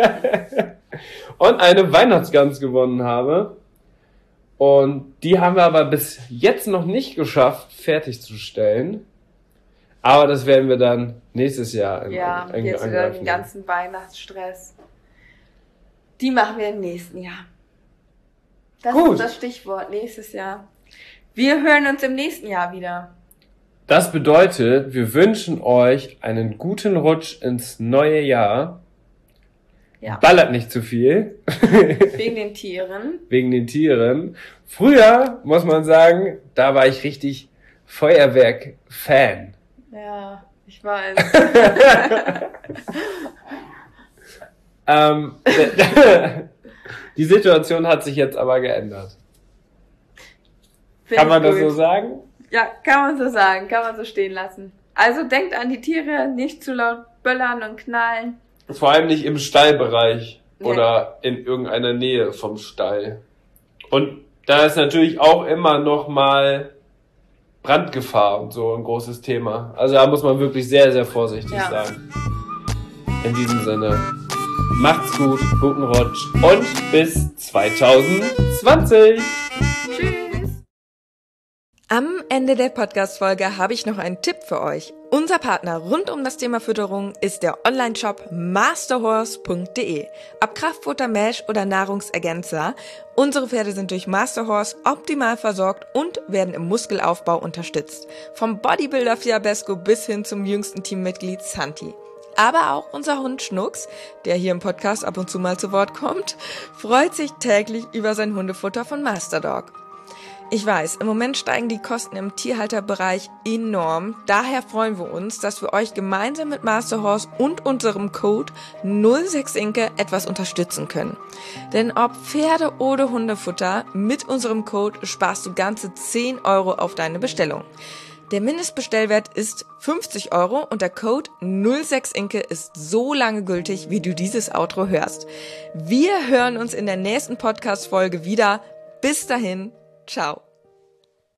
und eine Weihnachtsgans gewonnen habe. Und die haben wir aber bis jetzt noch nicht geschafft, fertigzustellen. Aber das werden wir dann nächstes Jahr jetzt wieder den ganzen Weihnachtsstress. Die machen wir im nächsten Jahr. Das ist das Stichwort, nächstes Jahr. Wir hören uns im nächsten Jahr wieder. Das bedeutet, wir wünschen euch einen guten Rutsch ins neue Jahr. Ja. Ballert nicht zu viel. Wegen den Tieren. Wegen den Tieren. Früher, muss man sagen, da war ich richtig Feuerwerk-Fan. Ja, ich weiß. Die Situation hat sich jetzt aber geändert. Kann man das so sagen? Ja, kann man so sagen. Kann man so stehen lassen. Also denkt an die Tiere, nicht zu laut böllern und knallen. Vor allem nicht im Stallbereich oder in irgendeiner Nähe vom Stall. Und da ist natürlich auch immer noch mal Brandgefahr und so ein großes Thema. Also da muss man wirklich sehr, sehr vorsichtig sein. In diesem Sinne, macht's gut, guten Rutsch und bis 2020. Am Ende der Podcast-Folge habe ich noch einen Tipp für euch. Unser Partner rund um das Thema Fütterung ist der Online-Shop masterhorse.de. Ob Kraftfutter, Mesh oder Nahrungsergänzer, unsere Pferde sind durch Masterhorse optimal versorgt und werden im Muskelaufbau unterstützt. Vom Bodybuilder Fiabesco bis hin zum jüngsten Teammitglied Santi. Aber auch unser Hund Schnucks, der hier im Podcast ab und zu mal zu Wort kommt, freut sich täglich über sein Hundefutter von Masterdog. Ich weiß, im Moment steigen die Kosten im Tierhalterbereich enorm. Daher freuen wir uns, dass wir euch gemeinsam mit Masterhorse und unserem Code 06inke etwas unterstützen können. Denn ob Pferde- oder Hundefutter, mit unserem Code sparst du ganze 10 € auf deine Bestellung. Der Mindestbestellwert ist 50 € und der Code 06inke ist so lange gültig, wie du dieses Outro hörst. Wir hören uns in der nächsten Podcast-Folge wieder. Bis dahin. Ciao.